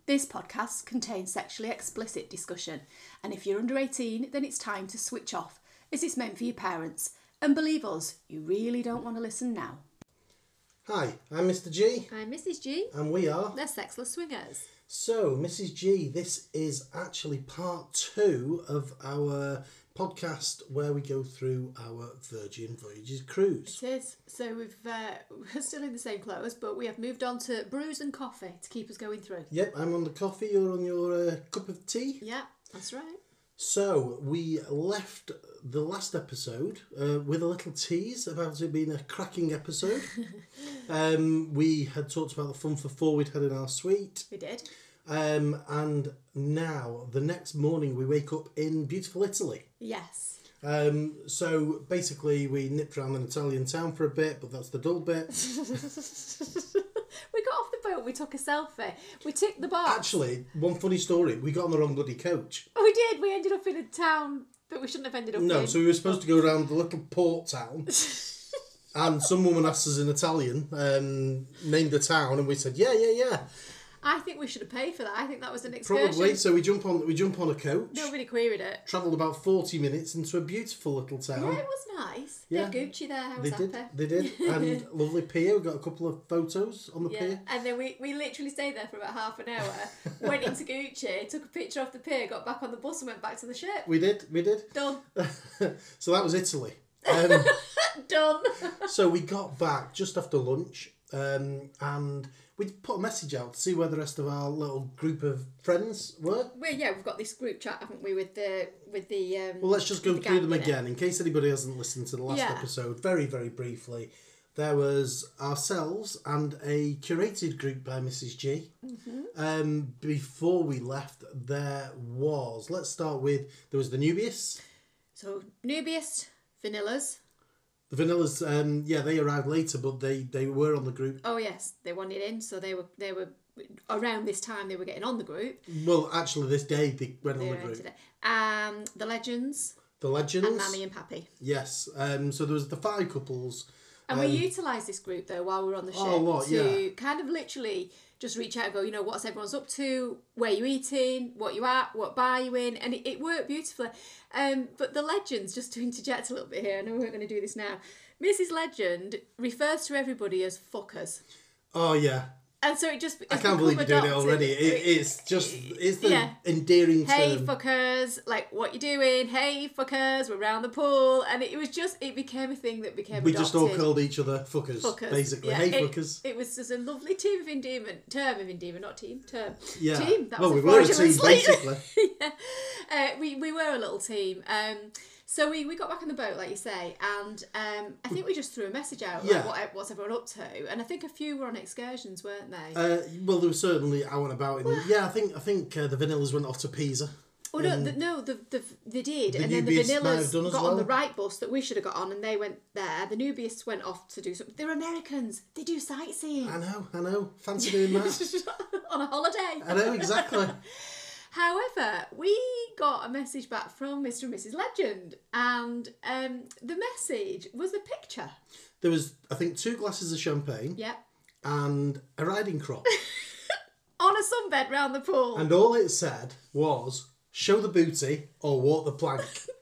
This podcast contains sexually explicit discussion, and if you're under 18, then it's time to switch off, as it's meant for your parents. And believe us, you really don't want to listen now. Hi, I'm Mr. G. I'm Mrs. G. And we are The Sexless Swingers. So, Mrs. G, this is actually part 2 of our podcast where we go through our Virgin Voyages cruise. It is. So we're still in the same clothes, but we have moved on to brews and coffee to keep us going through. Yep, I'm on the coffee, you're on your cup of tea. Yeah, that's right. So, we left the last episode with a little tease about it being a cracking episode. We had talked about the fun for 4 we'd had in our suite. We did. And now, the next morning, we wake up in beautiful Italy. Yes. So, basically, we nipped around an Italian town for a bit, but that's the dull bit. We got off the boat, we took a selfie, we ticked the box. Actually, one funny story, we got on the wrong bloody coach. We did, we ended up in a town that we shouldn't have ended up in. No, so we were supposed to go around the little port town, and some woman asked us in Italian, named the town, and we said, yeah. I think we should have paid for that. I think that was an excursion. Probably, so we jump on a coach. Nobody queried it. Travelled about 40 minutes into a beautiful little town. Yeah, it was nice. Yeah. They had Gucci there, I was happy. They did. And lovely pier. We got a couple of photos on the pier. And then we literally stayed there for about half an hour, went into Gucci, took a picture off the pier, got back on the bus and went back to the ship. We did. Done. So that was Italy. Done. So we got back just after lunch, and we put a message out to see where the rest of our little group of friends were. Well, yeah, we've got this group chat, haven't we, with the Well, let's just go through them gang, again in case anybody hasn't listened to the last episode. Very, very briefly, there was ourselves and a curated group by Mrs. G. Mm-hmm. Before we left, there was there was the Nubius. So Nubius, Vanillas. The Vanillas, they arrived later, but they were on the group. Oh yes, they wanted in, so they were around this time they were getting on the group. Well, actually, this day they went on the group. The Legends. The Legends. And Mammy and Pappy. Yes. So there was the 5 couples. And we utilised this group though while we were on the ship to kind of literally just reach out and go, what's everyone's up to, where you eating, what you at, what bar you in, and it worked beautifully. But the Legends, just to interject a little bit here, I know we're going to do this now, Mrs. Legend refers to everybody as fuckers. Oh yeah. And so it just... I can't believe you're doing it already. It's the endearing term. Hey fuckers, like what you doing? Hey fuckers, we're around the pool. And it became a thing that became We adopted. just all called each other fuckers. Basically. Yeah. Hey fuckers. It was just a lovely term of endearment, not team, term. Yeah. Team, that was we were a team, basically. We were a little team. So we got back on the boat, like you say, and I think we just threw a message out, what's everyone up to, and I think a few were on excursions, weren't they? Well, there was certainly out and about. I think the Vanillas went off to Pisa. Oh no, they did, and then the Vanillas got on the right bus that we should have got on, and they went there. The Nubius went off to do something. They're Americans. They do sightseeing. I know. Fancy doing that on a holiday. I know exactly. However, we got a message back from Mr. and Mrs. Legend, and the message was a picture. There was, I think, 2 glasses of champagne. Yeah. And a riding crop. On a sunbed round the pool. And all it said was, show the booty or walk the plank.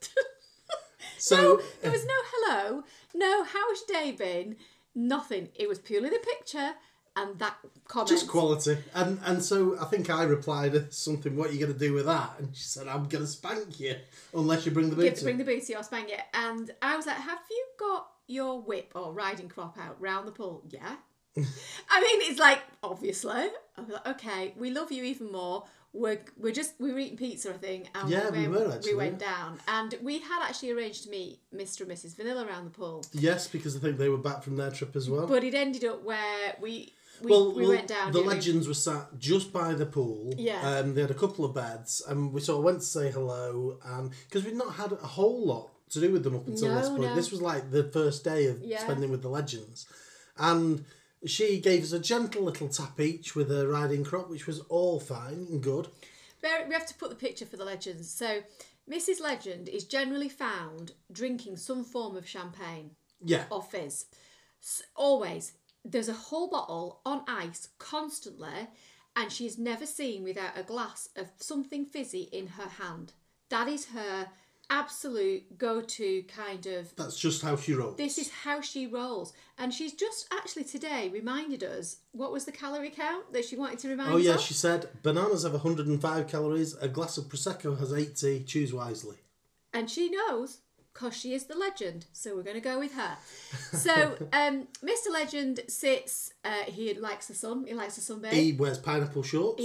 So there was no hello, no how's your day been, nothing. It was purely the picture. And that comment. Just quality. And so I think I replied something, what are you going to do with that? And she said, I'm going to spank you unless you bring the booty. Bring the booty or spank you. And I was like, have you got your whip or riding crop out round the pool? Yeah. I mean, it's like, obviously. I was like, okay, we love you even more. We were eating pizza, I think. And we were actually. We went down. And we had actually arranged to meet Mr. and Mrs. Vanilla around the pool. Yes, because I think they were back from their trip as well. But it ended up where we went down. The Legends were sat just by the pool. Yeah. They had a couple of beds, and we sort of went to say hello, because we'd not had a whole lot to do with them up until this point. No. This was like the first day of spending with the Legends, and she gave us a gentle little tap each with a riding crop, which was all fine and good. We have to put the picture for the Legends. So Mrs. Legend is generally found drinking some form of champagne. Yeah. Or fizz. Always. There's a whole bottle on ice constantly, and she's never seen without a glass of something fizzy in her hand. That is her absolute go-to kind of... That's just how she rolls. This is how she rolls. And she's just actually today reminded us, what was the calorie count that she wanted to remind us of? Oh yeah, she said, bananas have 105 calories, a glass of Prosecco has 80, choose wisely. And she knows, because she is the legend, so we're going to go with her. So, Mr. Legend sits, he likes the sun, he likes the sunbathe. He wears pineapple shorts.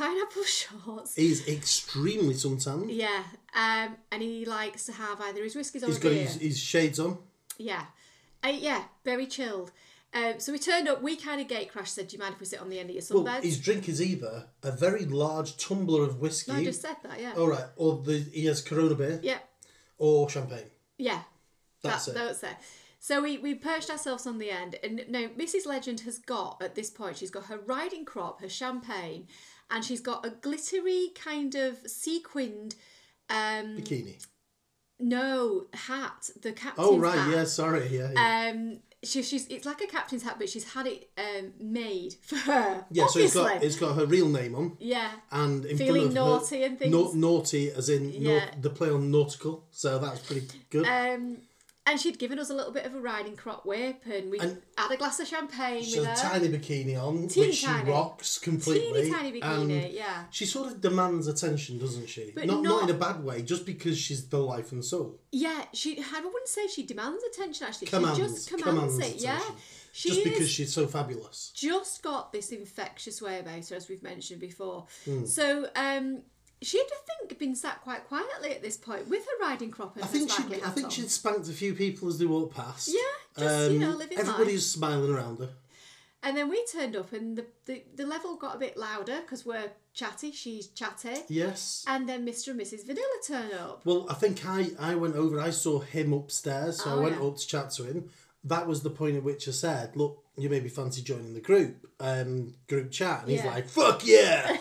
He's extremely suntanned. Yeah, and he likes to have either his whiskies or He's got his shades on. Yeah. Yeah, very chilled. So we turned up, we kind of gate crashed, said, do you mind if we sit on the end of your sunbed? Well, his drink is either a very large tumbler of whiskey. No, I just said that, yeah. All right, or he has Corona beer. Yeah. Or champagne. Yeah. That's it. So we perched ourselves on the end, and now Mrs. Legend has got, at this point, she's got her riding crop, her champagne, and she's got a glittery kind of sequined... bikini. No, hat. The captain's Oh, right, hat. yeah, sorry, yeah. She's it's like a captain's hat, but she's had it made for her. Yeah, obviously. So it's got her real name on. Yeah. And in feeling front of naughty her, and things. Naughty, as in the play on nautical. So that's pretty good. And she'd given us a little bit of a riding crop whip, and we had a glass of champagne she with has her. a tiny bikini on, Teeny which tiny. she rocks completely. Teeny tiny bikini, yeah. She sort of demands attention, doesn't she? But not in a bad way, just because she's the life and soul. Yeah, I wouldn't say she demands attention, actually. Commands she just commands it, attention. yeah. Just because she's so fabulous. Just got this infectious way about her, as we've mentioned before. So, she'd, I think, been sat quite quietly at this point with her riding crop and I think she'd spanked a few people as they walked past. Yeah, just, living life. Everybody's smiling around her. And then we turned up and the level got a bit louder because we're chatty, she's chatty. Yes. And then Mr. and Mrs. Vanilla turn up. Well, I think I went over, I saw him upstairs, so I went up to chat to him. That was the point at which I said, look, you maybe fancy joining the group chat. And he's like, fuck yeah!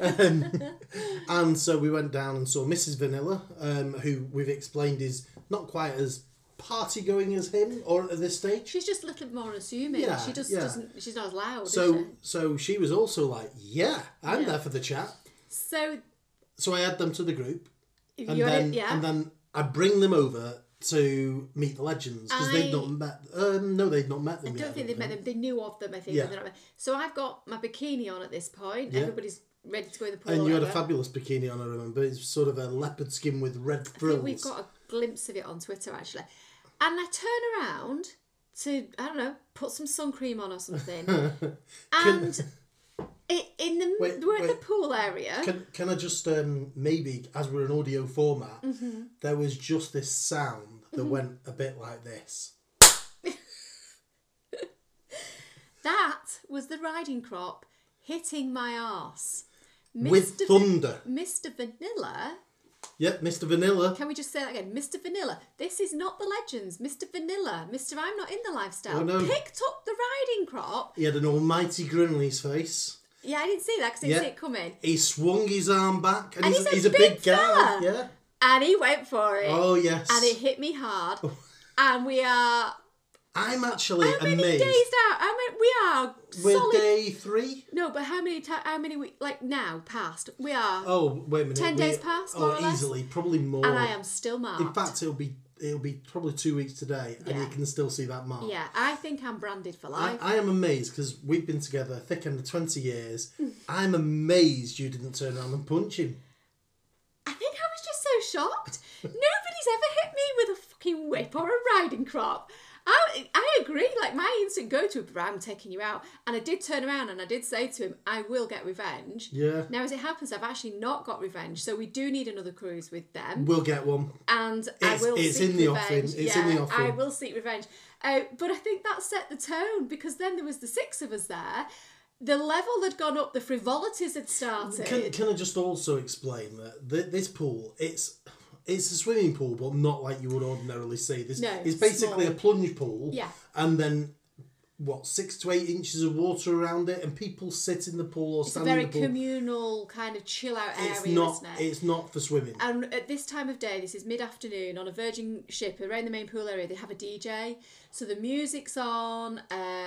And so we went down and saw Mrs. Vanilla, who we've explained is not quite as party going as him, or at this stage. She's just a little more unassuming. Yeah, she just doesn't, she's not as loud, So she was also like, yeah, I'm there for the chat. So I add them to the group. And then I bring them over to meet the legends because they'd not met. No, they'd not met them yet. I don't think they'd met them. They knew of them, I think. Yeah. So I've got my bikini on at this point. Yeah. Everybody's ready to go in the pool. And you had a fabulous bikini on, I remember. It's sort of a leopard skin with red frills. I think we've got a glimpse of it on Twitter, actually. And I turn around to, I don't know, put some sun cream on or something. And we're in the pool area. Can I just, maybe, as we're an audio format, there was just this sound that went a bit like this. That was the riding crop hitting my arse. With thunder. Mr. Vanilla. Yep, Mr. Vanilla. Can we just say that again? Mr. Vanilla. This is not the legends. Mr. Vanilla. Mr. I'm not in the lifestyle. Oh, no. Picked up the riding crop. He had an almighty grin on his face. Yeah, I didn't see that because I didn't see it coming. He swung his arm back. And he's a big guy. fella. Yeah. And he went for it. Oh, yes. And it hit me hard. And we are... I'm actually amazed. How many days out? We are We're solid... day 3? No, but how many we like now past? We are... Oh, wait a minute. 10 days past, more or less? Easily. Probably more. And I am still marked. In fact, it'll be probably 2 weeks today, and you can still see that mark. Yeah, I think I'm branded for life. I am amazed, because we've been together thick end of 20 years. I'm amazed you didn't turn around and punch him. I think I was just so shocked. Nobody's ever hit me with a fucking whip or a riding crop. I agree, like my instant go-to, I'm taking you out. And I did turn around and I did say to him, I will get revenge. Yeah. Now, as it happens, I've actually not got revenge, so we do need another cruise with them. We'll get one. And I will seek in the revenge. offing. It's in the offing. I will seek revenge. But I think that set the tone, because then there was the 6 of us there. The level had gone up, the frivolities had started. Can I just also explain that this pool, it's a swimming pool, but not like you would ordinarily see. It's basically small. a plunge pool. Yeah. And then, 6 to 8 inches of water around it, and people sit in the pool or stand in the pool. It's a very communal kind of chill out area, isn't it? It's not for swimming. And at this time of day, this is mid-afternoon, on a Virgin ship around the main pool area, they have a DJ. So the music's on,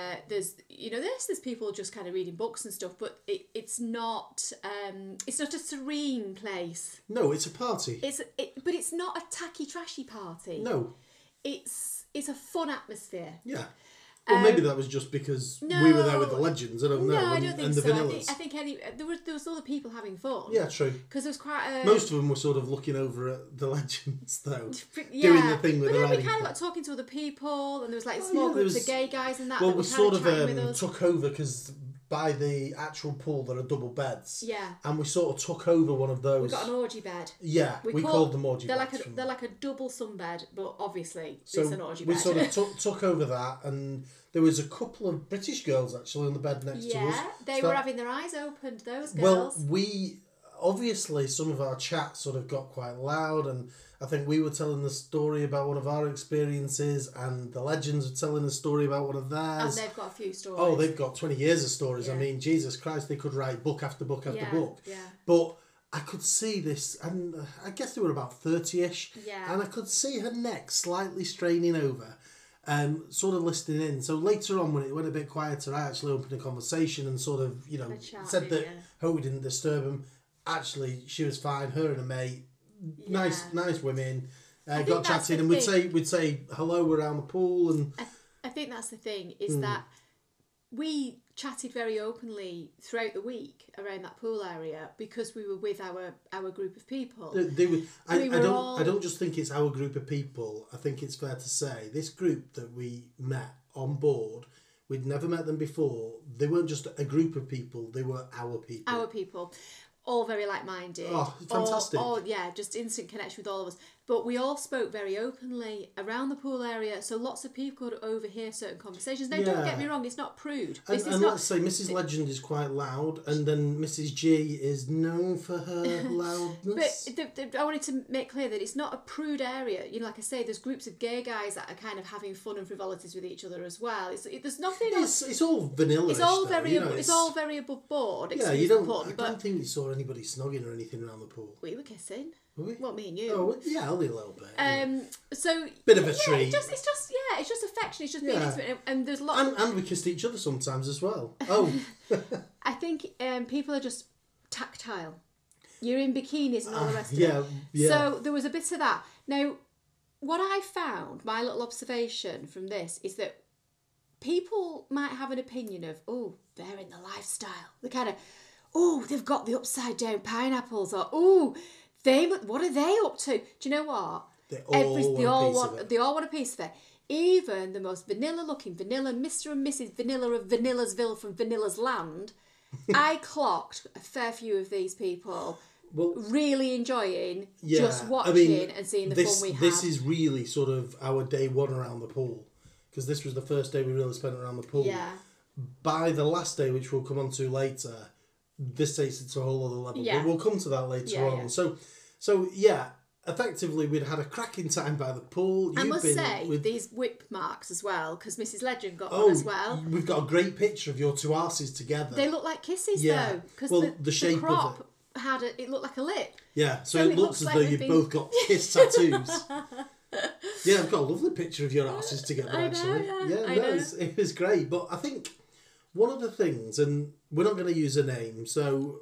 there's there's people just kind of reading books and stuff, but it's not a serene place. No, it's a party. But it's not a tacky trashy party. No, it's a fun atmosphere. Yeah. Well, maybe that was just because we were there with the legends. I don't know. No, I don't think so. I think there was other people having fun. Yeah, true. Because there was quite most of them were sort of looking over at the legends, though. Doing the thing with the riding. But then we kind of got talking to other people, and there was like small groups of gay guys and that. Well, that we sort of took over because by the actual pool there are double beds. Yeah. And we sort of took over one of those. We got an orgy bed. Yeah, we called them orgy beds. They're like a double sunbed, but obviously it's an orgy bed. We sort of took over that, and there was a couple of British girls actually on the bed next to us. Yeah, they were having their eyes opened, those girls. Well, obviously some of our chats sort of got quite loud, and I think we were telling the story about one of our experiences, and the legends were telling a story about one of theirs. And they've got a few stories. Oh, they've got 20 years of stories. Yeah. I mean, Jesus Christ, they could write book after book after book. Yeah. But I could see this, and I guess they were about 30-ish. Yeah. And I could see her neck slightly straining over, sort of listening in. So later on, when it went a bit quieter, I actually opened a conversation and sort of, said that hope we didn't disturb them. Actually, she was fine. Her and a mate, nice women, got chatting, and we'd say hello around the pool, and I think that's the thing is that we chatted very openly throughout the week around that pool area because we were with our group of people. I don't just think it's our group of people. I think it's fair to say this group that we met on board. We'd never met them before. They weren't just a group of people. They were our people. Our people. All very like-minded. Oh, fantastic. Just instant connection with all of us. But we all spoke very openly around the pool area, so lots of people could overhear certain conversations. Now, don't get me wrong, it's not prude. Let's say Mrs. Legend is quite loud, and then Mrs. G is known for her loudness. But I wanted to make clear that it's not a prude area. Like I say, there's groups of gay guys that are kind of having fun and frivolities with each other as well. There's nothing. It's all vanilla. It's all very above board. Yeah, I don't think you saw anybody snogging or anything around the pool. We were kissing. Were we? Well, me and you. Oh, yeah, only a little bit. So bit of a treat. It's just affection. It's just being intimate, and there's lots. And we kissed each other sometimes as well. Oh. I think people are just tactile. You're in bikinis and all the rest of it. Yeah. So there was a bit of that. Now, what I found, my little observation from this, is that people might have an opinion of, they're in the lifestyle. The kind of, they've got the upside down pineapples, or what are they up to? Do you know what? They all want a piece of it. Even the most vanilla-looking vanilla Mr. and Mrs. Vanilla of Vanillasville from Vanilla's Land, I clocked a fair few of these people really enjoying just watching and seeing the fun we had. This is really sort of our day one around the pool, because this was the first day we really spent around the pool. Yeah. By the last day, which we'll come on to later, this takes it to a whole other level. Yeah. But we'll come to that later on. Yeah. So effectively we'd had a cracking time by the pool. I must say, these whip marks as well, because Mrs. Legend got one as well. We've got a great picture of your two arses together. They look like kisses though, because the shape of it. It looked like a lip. Yeah, so it looks as though you've both got kiss tattoos. Yeah, I've got a lovely picture of your arses together actually. It was great. But I think one of the things, and we're not going to use a name, so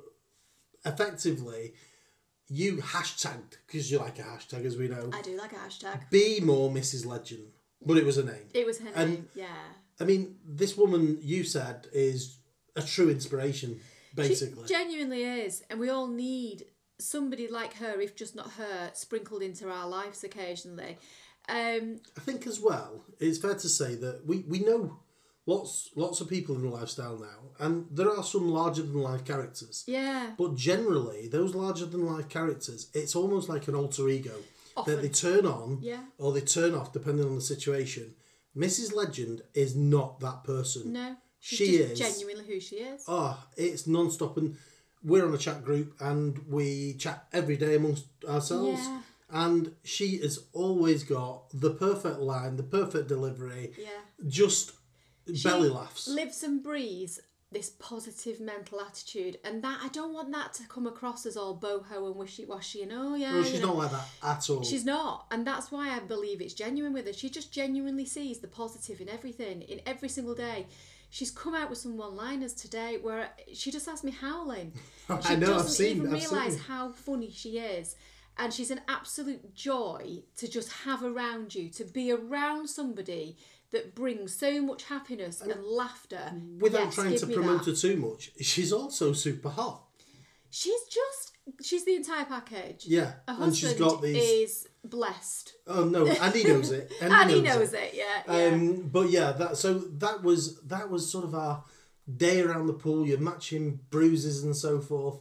effectively you hashtagged, because you like a hashtag, as we know. I do like a hashtag. Be more Mrs. Legend. But it was a name. It was her name, yeah. I mean, this woman, you said, is a true inspiration, basically. She genuinely is. And we all need somebody like her, if just not her, sprinkled into our lives occasionally. I think as well, it's fair to say that we know lots of people in the lifestyle now, and there are some larger than life characters. Yeah. But generally, those larger than life characters, it's almost like an alter ego that they turn on or they turn off depending on the situation. Mrs. Legend is not that person. No. She is genuinely who she is. Oh, it's non-stop, and we're on a chat group and we chat every day amongst ourselves. Yeah. And she has always got the perfect line, the perfect delivery. Yeah. Just belly laughs. Lives and breathes this positive mental attitude, and that I don't want that to come across as all boho and wishy-washy and No, she's not like that at all. She's not, and that's why I believe it's genuine with her. She just genuinely sees the positive in everything, in every single day. she's come out with some one-liners today where she just has me howling. I know, I've seen. She doesn't even realise how funny she is. And she's an absolute joy to just have around you, to be around somebody that brings so much happiness and laughter. Without trying to promote her too much, she's also super hot. She's the entire package. Yeah, and she's got these. Is blessed. Oh no, and he knows it. And he knows it. Yeah. But yeah, that was sort of our day around the pool. You're matching bruises and so forth.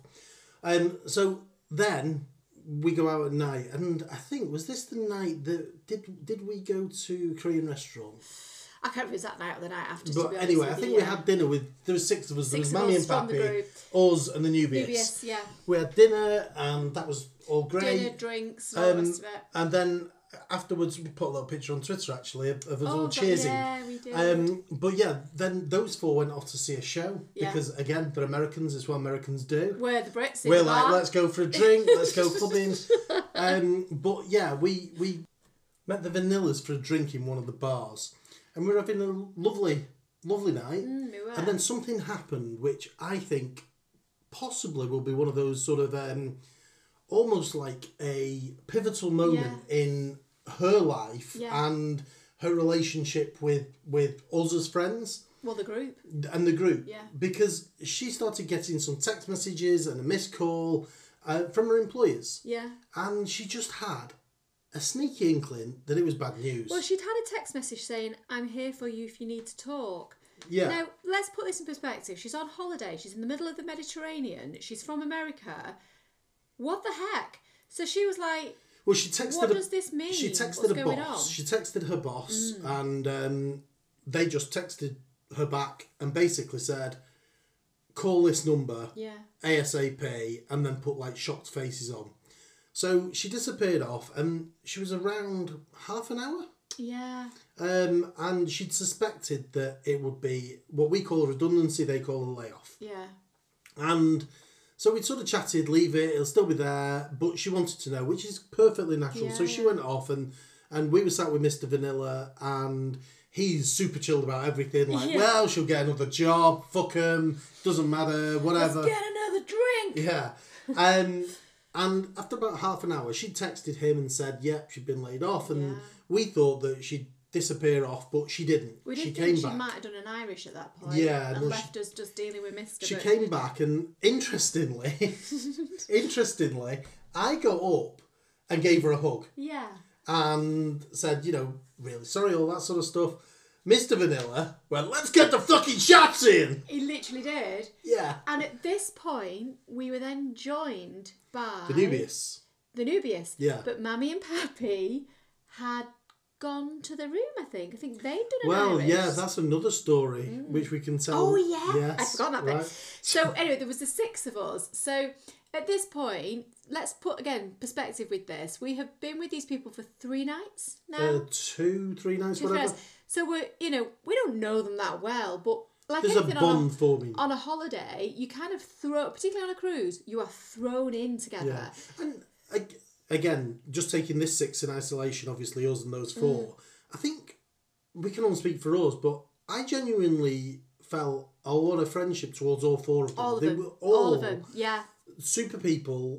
So then we go out at night, and I think was this the night that did we go to Korean restaurant? I can't remember if it was that night or the night after. But anyway, I think we had dinner with. There was 6 of us. There was Mammy and Pappy, us, and the Nubius. Yeah. We had dinner, and that was all great. Dinner, drinks, all the rest of it. And then afterwards, we put a little picture on Twitter actually of us all cheersing. Yeah, we did. But yeah, then those 4 went off to see a show because again, they're Americans. It's what Americans do. We're the Brits. We're like, let's go for a drink. Let's go clubbing. But yeah, we met the Vanillas for a drink in one of the bars. And we were having a lovely night. We were. And then something happened, which I think possibly will be one of those sort of almost like a pivotal moment in her life and her relationship with us as friends. Well, the group. And the group. Yeah. Because she started getting some text messages and a missed call from her employers. Yeah. And she just had a sneaky inkling that it was bad news. Well, she'd had a text message saying, "I'm here for you if you need to talk." Yeah. Now, let's put this in perspective. She's on holiday. She's in the middle of the Mediterranean. She's from America. What the heck? So she was like, well, she texted. What does this mean? She texted a boss. She texted her boss, and they just texted her back and basically said, "Call this number, ASAP," and then put like shocked faces on. So she disappeared off, and she was around half an hour. Yeah. And she'd suspected that it would be what we call a redundancy, they call a layoff. Yeah. And so we sort of chatted, leave it, it'll still be there, but she wanted to know, which is perfectly natural. So she went off, and we were sat with Mr. Vanilla, and he's super chilled about everything. Like, well, she'll get another job, fuck him, doesn't matter, whatever. Let's get another drink. Yeah. And after about half an hour, she texted him and said, yep, she'd been laid off. And we thought that she'd disappear off, but she didn't. We she did came think back. She might have done an Irish at that point. Yeah. And left us just dealing with Mr. She came back, and interestingly, I got up and gave her a hug. Yeah. And said, really sorry, all that sort of stuff. Mr. Vanilla went, let's get the fucking shots in! He literally did. Yeah. And at this point, we were then joined by... The Nubius. Yeah. But Mammy and Pappy had gone to the room, I think. I think they'd done an Well, Irish. yeah, that's another story, which we can tell. Oh, yeah. Yes, I'd forgotten that bit. So, anyway, there was the 6 of us. So, at this point, let's put, again, perspective with this. We have been with these people for 3 nights now. 2, 3 nights, whatever. So, we're, we don't know them that well, but like there's anything a bond forming. On a holiday, you kind of throw, particularly on a cruise, you are thrown in together. Yeah. And again, just taking this 6 in isolation, obviously us and those 4, I think we can all speak for us, but I genuinely felt a lot of friendship towards all 4 of them. All of them, yeah. Super people,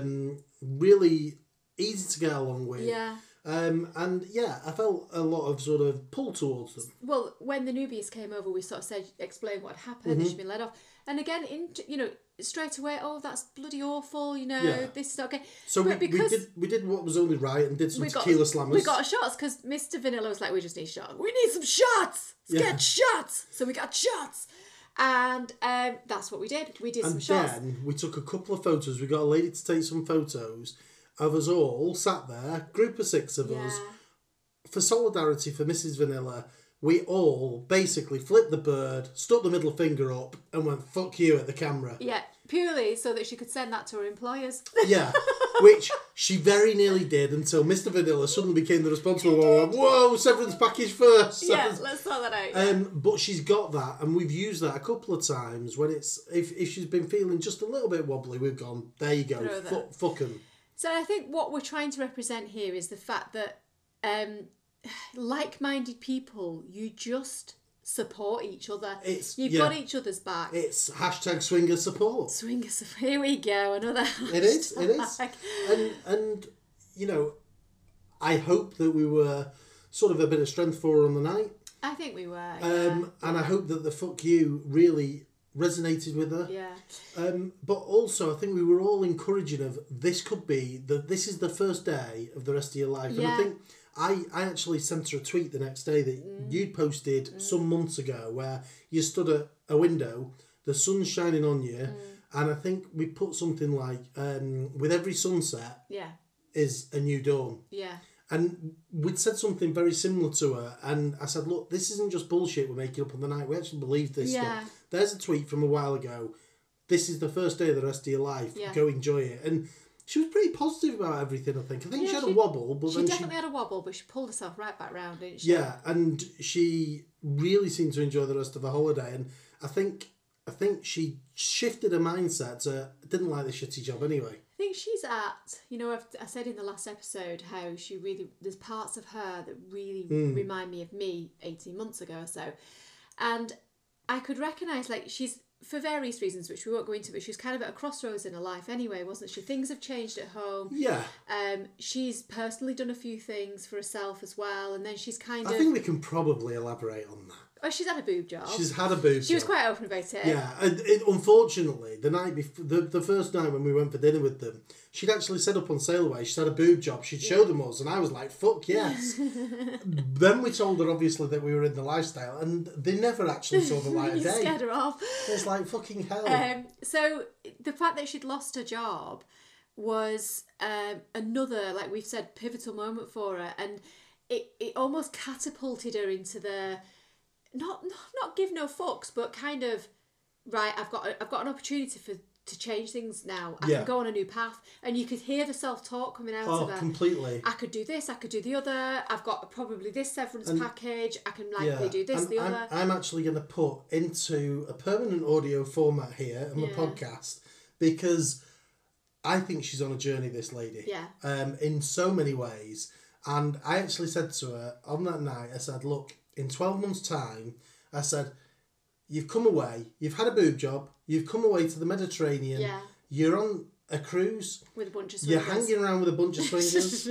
really easy to get along with. Yeah. And yeah, I felt a lot of sort of pull towards them. Well, when the Nubius came over, we sort of explained what had happened, she'd been let off. And again, straight away, oh, that's bloody awful, this is not okay. So we did what was only right and did some tequila slammers. We got shots because Mr. Vanilla was like, we just need shots. We need some shots! Let's get shots! So we got shots. And that's what we did. We did some shots. And then we took a couple of photos. We got a lady to take some photos of us all sat there, group of 6 of us, for solidarity for Mrs. Vanilla. We all basically flipped the bird, stuck the middle finger up, and went, fuck you at the camera. Yeah, purely so that she could send that to her employers. Yeah, which she very nearly did until Mr. Vanilla suddenly became the responsible one. Whoa, severance package first. Yeah, let's sort that out. But she's got that, and we've used that a couple of times when it's, if she's been feeling just a little bit wobbly, we've gone, there you go, fuck 'em. So I think what we're trying to represent here is the fact that like-minded people, you just support each other. You've got each other's back. It's hashtag swinger support. Swinger support. Here we go, another hashtag. It is. And you know, I hope that we were sort of a bit of strength for her on the night. I think we were. And I hope that the fuck you really resonated with her. Yeah. But also, I think we were all encouraging of this could be this is the first day of the rest of your life. Yeah. And I think I actually sent her a tweet the next day that you'd posted some months ago where you stood at a window, the sun's shining on you, and I think we put something like, with every sunset is a new dawn. Yeah. And we'd said something very similar to her, and I said, look, this isn't just bullshit we're making up on the night. We actually believe this stuff. There's a tweet from a while ago. This is the first day of the rest of your life. Yeah. Go enjoy it. And she was pretty positive about everything, I think. I think she had a wobble. But she definitely had a wobble, but she pulled herself right back round, didn't she? Yeah, and she really seemed to enjoy the rest of the holiday. And I think she shifted her mindset to, didn't like the shitty job anyway. I think she's at, I said in the last episode how there's parts of her that really remind me of me 18 months ago or so. And I could recognise, she's, for various reasons, which we won't go into, but she's kind of at a crossroads in her life anyway, wasn't she? Things have changed at home. Yeah. She's personally done a few things for herself as well, and then she's I think we can probably elaborate on that. Oh, she's had a boob job. She's had a boob job. She was quite open about it. Yeah, and unfortunately, the night before, the first night when we went for dinner with them, she'd actually said up on Sailaway, she'd had a boob job, she'd show them us, and I was like, fuck yes. Then we told her, obviously, that we were in the lifestyle, and they never actually saw the light of day. Scared her off. It's like, fucking hell. So, the fact that she'd lost her job was another, like we've said, pivotal moment for her, and it almost catapulted her into the... Not give no fucks, but kind of, right, I've got an opportunity to change things now. I can go on a new path. And you could hear the self-talk coming out of her. Oh, completely. I could do this, I could do the other. I've got probably this severance package. I can likely do this, the other. I'm actually going to put into a permanent audio format here on the podcast, because I think she's on a journey, this lady. Yeah. In so many ways. And I actually said to her on that night, I said, look, in 12 months' time, I said, you've come away, you've had a boob job, you've come away to the Mediterranean, you're on a cruise. With a bunch of swingers. You're hanging around with a bunch of swingers.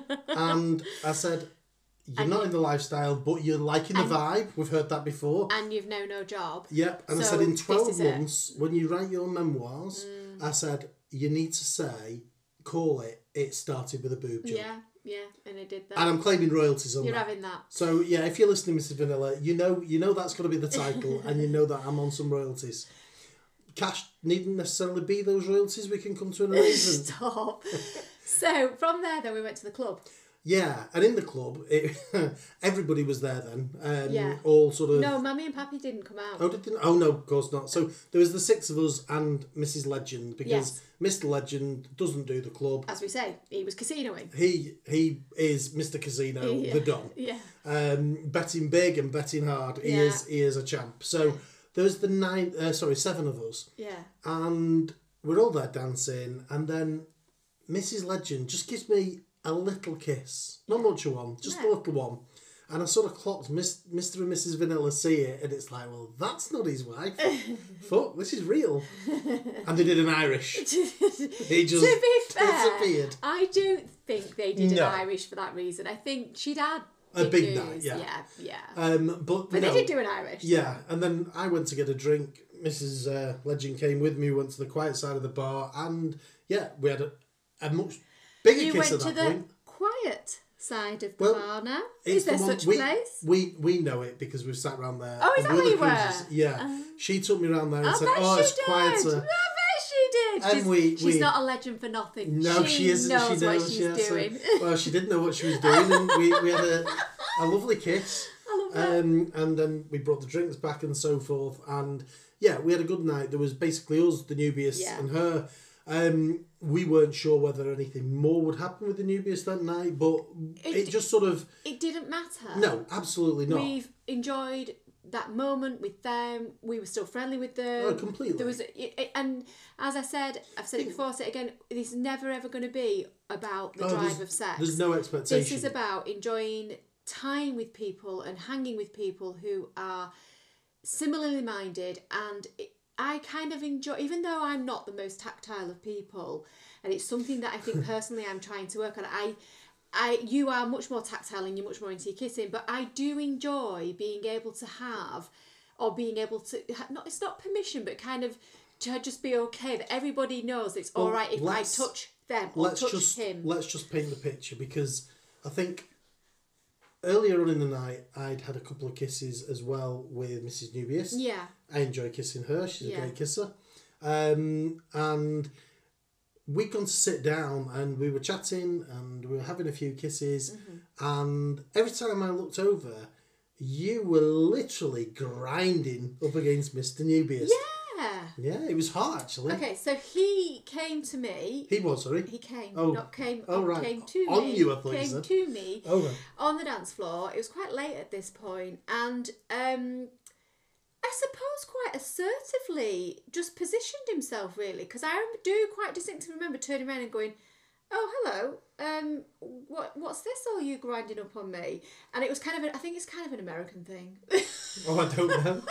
And I said, you're not in the lifestyle, but you're liking the vibe. We've heard that before. And you've now no job. Yep. And I said, in 12 months, when you write your memoirs, I said, you need to call it started with a boob job. Yeah, and I did that. And I'm claiming royalties on that. You're having that. So, yeah, if you're listening, Mrs. Vanilla, you know that's going to be the title, and you know that I'm on some royalties. Cash needn't necessarily be those royalties. We can come to an arrangement. Stop. So, from there, then, we went to the club. Yeah, and in the club, everybody was there then. All sort of... No, Mammy and Pappy didn't come out. Oh, did they? Oh, no, of course not. So there was the six of us and Mrs. Legend, because Mr. Legend doesn't do the club. As we say, he was casinoing. He is Mr. Casino, the Don. Yeah. Betting big and betting hard. He is a champ. So there was the 7 of us. Yeah. And we're all there dancing, and then Mrs. Legend just gives me a little kiss. Not much of one, just a little one. And I sort of clocked Mr. and Mrs. Vanilla see it, and it's like, well, that's not his wife. Fuck, this is real. And they did an Irish. He just to be fair, disappeared. I don't think they did an Irish for that reason. I think she'd had a big night, yeah. But they did do an Irish. Yeah, and then I went to get a drink. Mrs. Legend came with me, went to the quiet side of the bar, and we had a much bigger kiss at that point. You went to the quiet side of the bar now? Is there such a place? We know it because we've sat around there. Oh, is that where you were? Yeah. She took me around there and said, it's quieter. I bet she did. She's not a legend for nothing. No, she isn't. Knows what she's doing. Well, she didn't know what she was doing, and we had a lovely kiss. I love that. And then we brought the drinks back and so forth, and we had a good night. There was basically us, the Nubius, and her. We weren't sure whether anything more would happen with the Nubius that night, but it just sort of... It didn't matter. No, absolutely not. We've enjoyed that moment with them. We were still friendly with them. Oh, completely. There was, and as I said, I've said it before, I'll say it again, this is never ever going to be about the drive of sex. There's no expectation. This is about enjoying time with people and hanging with people who are similarly minded, and I kind of enjoy, even though I'm not the most tactile of people, and it's something that I think personally I'm trying to work on. You are much more tactile and you're much more into your kissing, but I do enjoy being able to have, or being able to, it's not permission, but kind of to just be okay that everybody knows it's all right if I touch them or touch him. Let's just paint the picture, because I think earlier on in the night I'd had a couple of kisses as well with Mrs. Nubius. Yeah. I enjoy kissing her. She's a great kisser. And we'd gone to sit down and we were chatting and we were having a few kisses, and every time I looked over, you were literally grinding up against Mr. Nubius. Yeah, it was hot actually. Okay, so he came to me. He was, sorry. He came. Oh. Not came. Oh, right. Came to on me. You, I thought came you said. to me. Oh, right. On the dance floor. It was quite late at this point, and I suppose quite assertively just positioned himself, really, because I do quite distinctly remember turning around and going, "Oh, hello. What's this? All you grinding up on me?" And it was kind of, I think it's kind of an American thing. Oh, I don't know.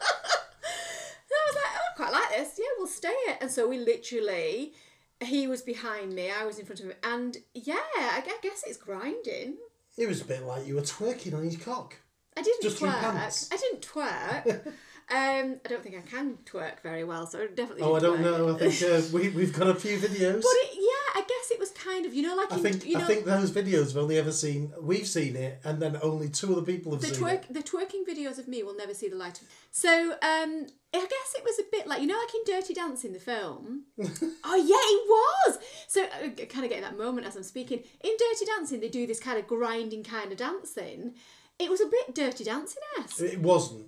I was like, oh, I quite like this. Yeah, we'll stay it. And so we literally, he was behind me, I was in front of him, and yeah, I guess it's grinding. It was a bit like you were twerking on his cock. I didn't just twerk. Pants. I didn't twerk. I don't think I can twerk very well, so I definitely. Oh, I don't know. I think we've got a few videos. But I guess it was kind of, like I think those videos we've seen it, and then only two other people have seen it. The twerking videos of me will never see the light of. So I guess it was a bit like in Dirty Dancing, the film. Oh yeah, it was. So kind of getting that moment as I'm speaking. In Dirty Dancing, they do this kind of grinding kind of dancing. It was a bit Dirty Dancing-esque. It wasn't.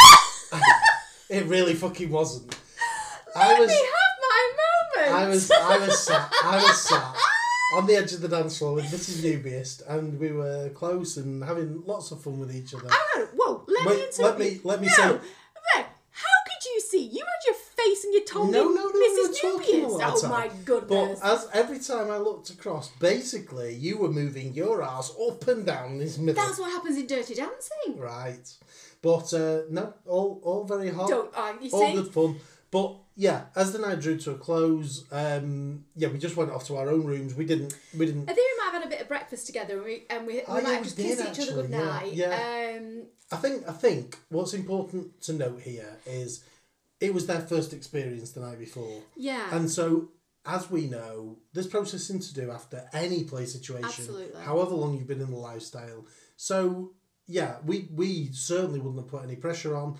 It really fucking wasn't. Let me have my moment. I was sat on the edge of the dance floor with Mrs. Nubius, and we were close and having lots of fun with each other. Whoa, let me say. How could you see? You had your face and your tongue No, Mrs. Nubius. Oh my goodness. But as every time I looked across, basically you were moving your ass up and down his middle. That's what happens in Dirty Dancing. Right. But no, all very hot. You all good fun. But yeah, as the night drew to a close, we just went off to our own rooms. We didn't. I think we might have had a bit of breakfast together, and we might have just kissed each other good night. Yeah. I think what's important to note here is it was their first experience the night before. Yeah. And so, as we know, there's processing to do after any play situation. Absolutely. However long you've been in the lifestyle. So yeah, we certainly wouldn't have put any pressure on.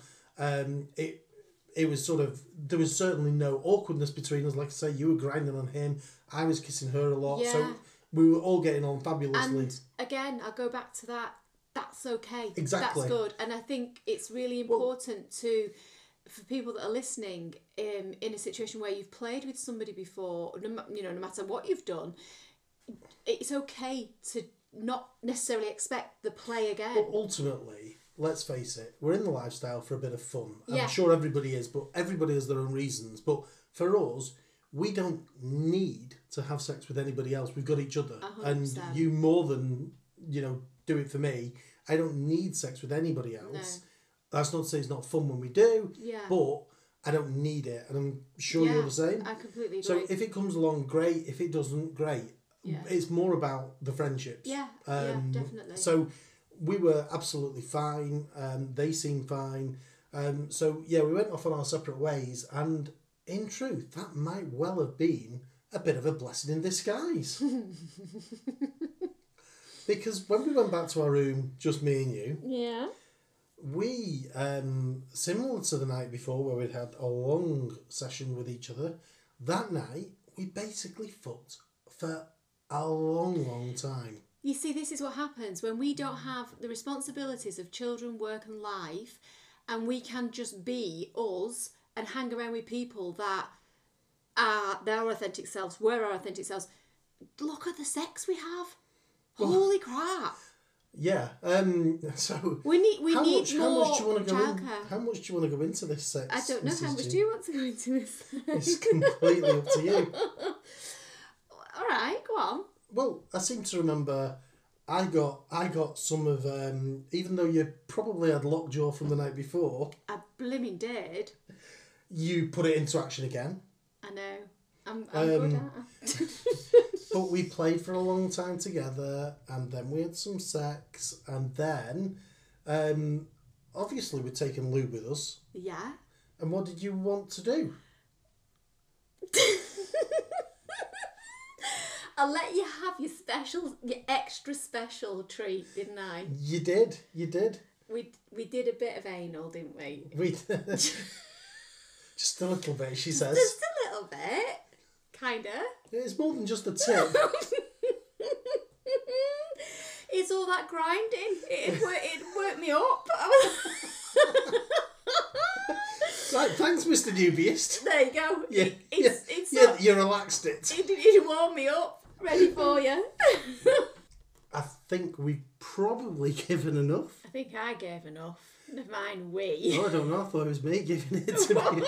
It was sort of, there was certainly no awkwardness between us. Like I say, you were grinding on him, I was kissing her a lot, so we were all getting on fabulously. And again, I'll go back to that. That's okay. Exactly. That's good. And I think it's really important for people that are listening, in a situation where you've played with somebody before, no matter what you've done, it's okay to not necessarily expect the play again. But ultimately, let's face it, we're in the lifestyle for a bit of fun. Yeah. I'm sure everybody is, but everybody has their own reasons. But for us, we don't need to have sex with anybody else. We've got each other. 100%. And you more than, do it for me. I don't need sex with anybody else. No. That's not to say it's not fun when we do, yeah. but I don't need it. And I'm sure you're the same. I completely agree. So if it comes along, great. If it doesn't, great. Yeah. It's more about the friendships. Yeah, definitely. So we were absolutely fine. They seemed fine. So we went off on our separate ways. And in truth, that might well have been a bit of a blessing in disguise. Because when we went back to our room, just me and you, we, similar to the night before where we'd had a long session with each other, that night we basically fucked for a long, long time. You see, this is what happens when we don't have the responsibilities of children, work and life, and we can just be us and hang around with people that are their authentic selves, we're our authentic selves. Look at the sex we have. Holy crap. Yeah. So we need more childcare. How much do you want to go into this sex? I don't know. How much do you want to go into this? It's completely up to you. All right, go on. Well, I seem to remember I got some of even though you probably had lockjaw from the night before. I blimmin' did. You put it into action again. I know. I'm good at it. But we played for a long time together, and then we had some sex, and then obviously we'd taken lube with us. Yeah. And what did you want to do? I let you have your extra special treat, didn't I? You did. We did a bit of anal, didn't we? We just a little bit, she says. Just a little bit, kinda. It's more than just a tip. It's all that grinding. It worked me up. Right, thanks, Mr. Newbieist. There you go. Yeah, you relaxed it. It warmed me up, ready for you. I think we've probably given enough. I think I gave enough. Never mind we. Oh, I don't know. I thought it was me giving it to you.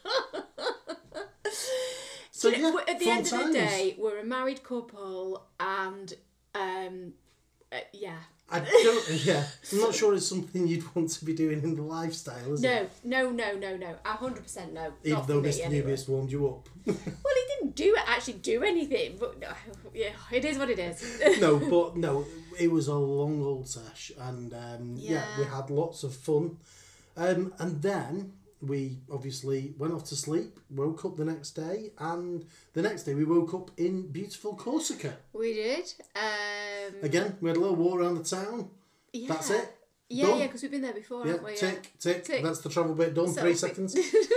So yeah, at the end of the day, we're a married couple, and yeah. I'm not sure it's something you'd want to be doing in the lifestyle, is it? No. 100% no. Even though Mr. Newbieist warmed you up. Well, he didn't actually do anything, but yeah, it is what it is. No, it was a long old sesh, and we had lots of fun. And then we obviously went off to sleep, woke up the next day, and the next day we woke up in beautiful Corsica. We did. Again, we had a little walk around the town. Yeah. That's it. Yeah, because we've been there before, haven't we? Tick. That's the travel bit done. 3 seconds.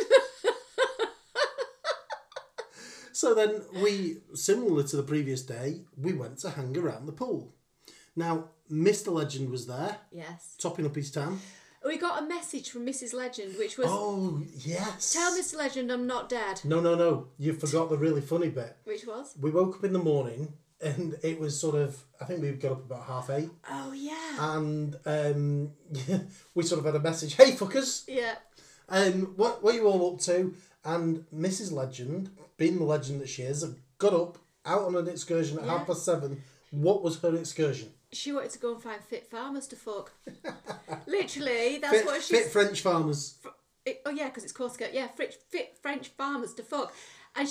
So then we, similar to the previous day, we went to hang around the pool. Now, Mr. Legend was there. Yes. Topping up his tan. We got a message from Mrs. Legend, which was... Oh, yes. Tell Mr. Legend I'm not dead. No. You forgot the really funny bit. Which was? We woke up in the morning and it was sort of... I think we got up about 8:30. Oh, yeah. And we sort of had a message. Hey, fuckers. Yeah. What are you all up to? And Mrs. Legend, being the legend that she is, got up, out on an excursion at 7:30. What was her excursion? She wanted to go and find fit farmers to fuck. Literally, that's what she... Fit French farmers. Because it's Corsica. Yeah, fit French farmers to fuck. And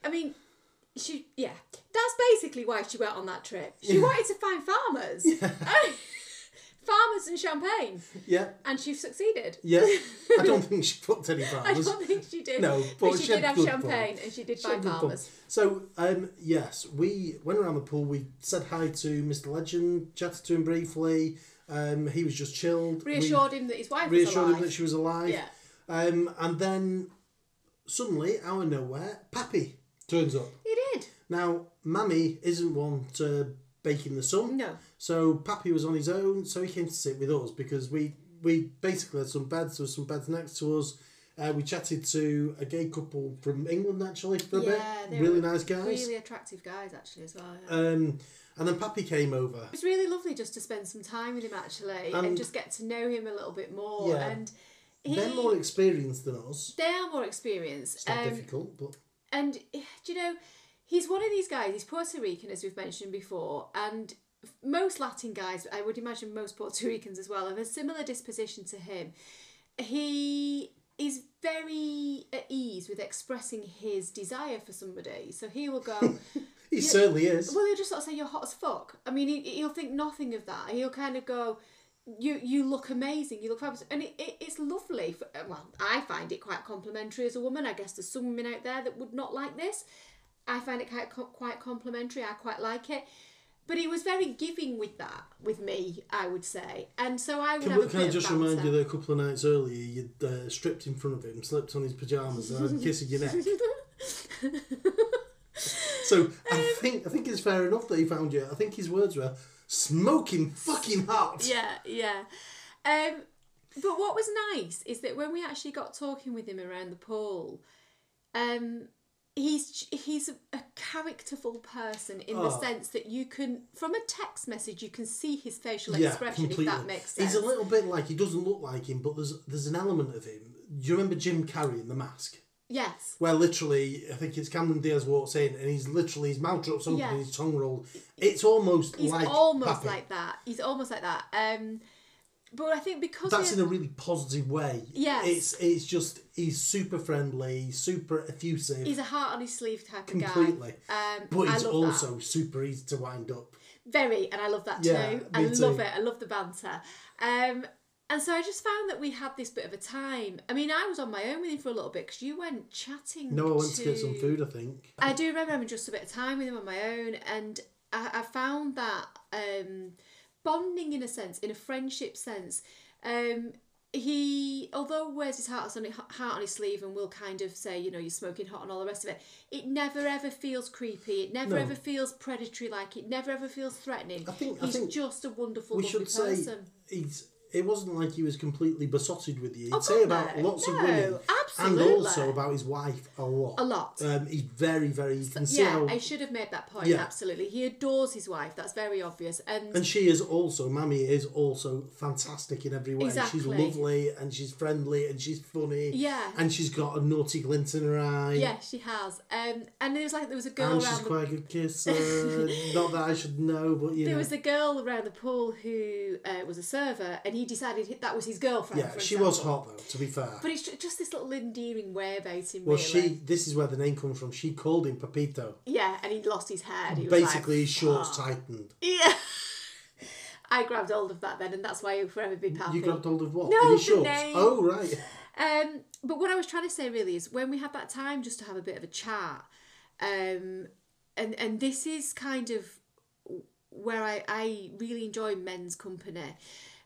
that's basically why she went on that trip. She wanted to find farmers. Yeah. Farmers and champagne. Yeah. And she succeeded. Yeah. I don't think she fucked any farmers. I don't think she did. No, but she did have champagne and she did find farmers. So, yes, we went around the pool. We said hi to Mr. Legend, chatted to him briefly. He was just chilled. Reassured him that his wife was alive. Reassured him that she was alive. Yeah. And then, suddenly, out of nowhere, Pappy turns up. He did. Now, Mammy isn't one to bake in the sun. No. So Pappy was on his own, so he came to sit with us because we basically had some beds. There were some beds next to us. We chatted to a gay couple from England actually for a bit. Really nice guys. Really attractive guys actually as well. Yeah. And then Pappy came over. It was really lovely just to spend some time with him actually and just get to know him a little bit more. Yeah. And they're more experienced than us. They are more experienced. It's not difficult, but... And, do you know, he's one of these guys, he's Puerto Rican, as we've mentioned before, and most Latin guys, I would imagine most Puerto Ricans as well, have a similar disposition to him. He is very at ease with expressing his desire for somebody. So he will go... He certainly is. Well, he'll just sort of say, you're hot as fuck. I mean, he'll think nothing of that. He'll kind of go... You look amazing, you look fabulous, and it's lovely. Well, I find it quite complimentary as a woman. I guess there's some women out there that would not like this. I find it quite complimentary. I quite like it. But he was very giving with that, with me, I would say. And so I would have a bit of Can I just remind banter. you that a couple of nights earlier you'd stripped in front of him, slipped on his pyjamas and had a kiss of your neck. So I think it's fair enough that he found you. I think his words were... smoking fucking hot. Yeah. But what was nice is that when we actually got talking with him around the pool, he's a characterful person in the sense that you can, from a text message, you can see his facial expression, completely. If that makes sense. He's a little bit like, he doesn't look like him, but there's an element of him. Do you remember Jim Carrey in The Mask? Yes. Where literally, I think it's Cameron Diaz walks in and his mouth drops open and his tongue rolled. It's almost He's like almost Pappy. like that. He's almost like that. But I think because that's in a really positive way. Yes. It's just he's super friendly, super effusive. He's a heart on his sleeve type of guy. Completely. But he's also super easy to wind up. Very, and I love that too. Yeah, I love it. I love the banter. And so I just found that we had this bit of a time. I mean, I was on my own with him for a little bit because you went chatting. No, I went to get some food, I think. I do remember having just a bit of time with him on my own, and I found that bonding in a sense, in a friendship sense. He, although wears his heart on his sleeve and will kind of say, you know, you're smoking hot and all the rest of it, it never ever feels creepy. It never ever feels predatory. Like it never ever feels threatening. I think just a wonderful, lovely person. It wasn't like he was completely besotted with you. He'd say about lots of women. Absolutely. And also about his wife a lot. A lot. He's very, very... You can see how... I should have made that point, absolutely. He adores his wife, that's very obvious. And she is also, Mammy is also fantastic in every way. Exactly. She's lovely and she's friendly and she's funny. Yeah. And she's got a naughty glint in her eye. Yeah, she has. And there was a girl and she's quite a good kisser. Not that I should know, but you know. There was a girl around the pool who was a server, and he decided that was his girlfriend. Yeah, she was hot though, to be fair. But it's just this little endearing way about him. Well, really. this is where the name comes from. She called him Papito. Yeah, and he lost his head. He Basically, his shorts tightened. Yeah. I grabbed hold of that then, and that's why he'll forever be Pappy. You grabbed hold of what? No, the name. Oh, right. But what I was trying to say really is when we had that time just to have a bit of a chat, and this is kind of where I really enjoy men's company.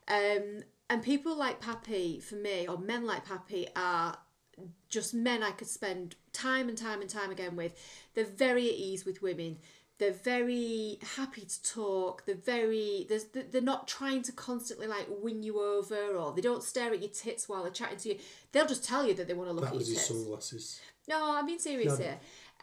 And people like Pappy, for me, or men like Pappy, are just men I could spend time and time and time again with. They're very at ease with women. They're very happy to talk. They're not trying to constantly like win you over, or they don't stare at your tits while they're chatting to you. They'll just tell you that they want to look at your tits. That was his sunglasses. No, I'm being serious here.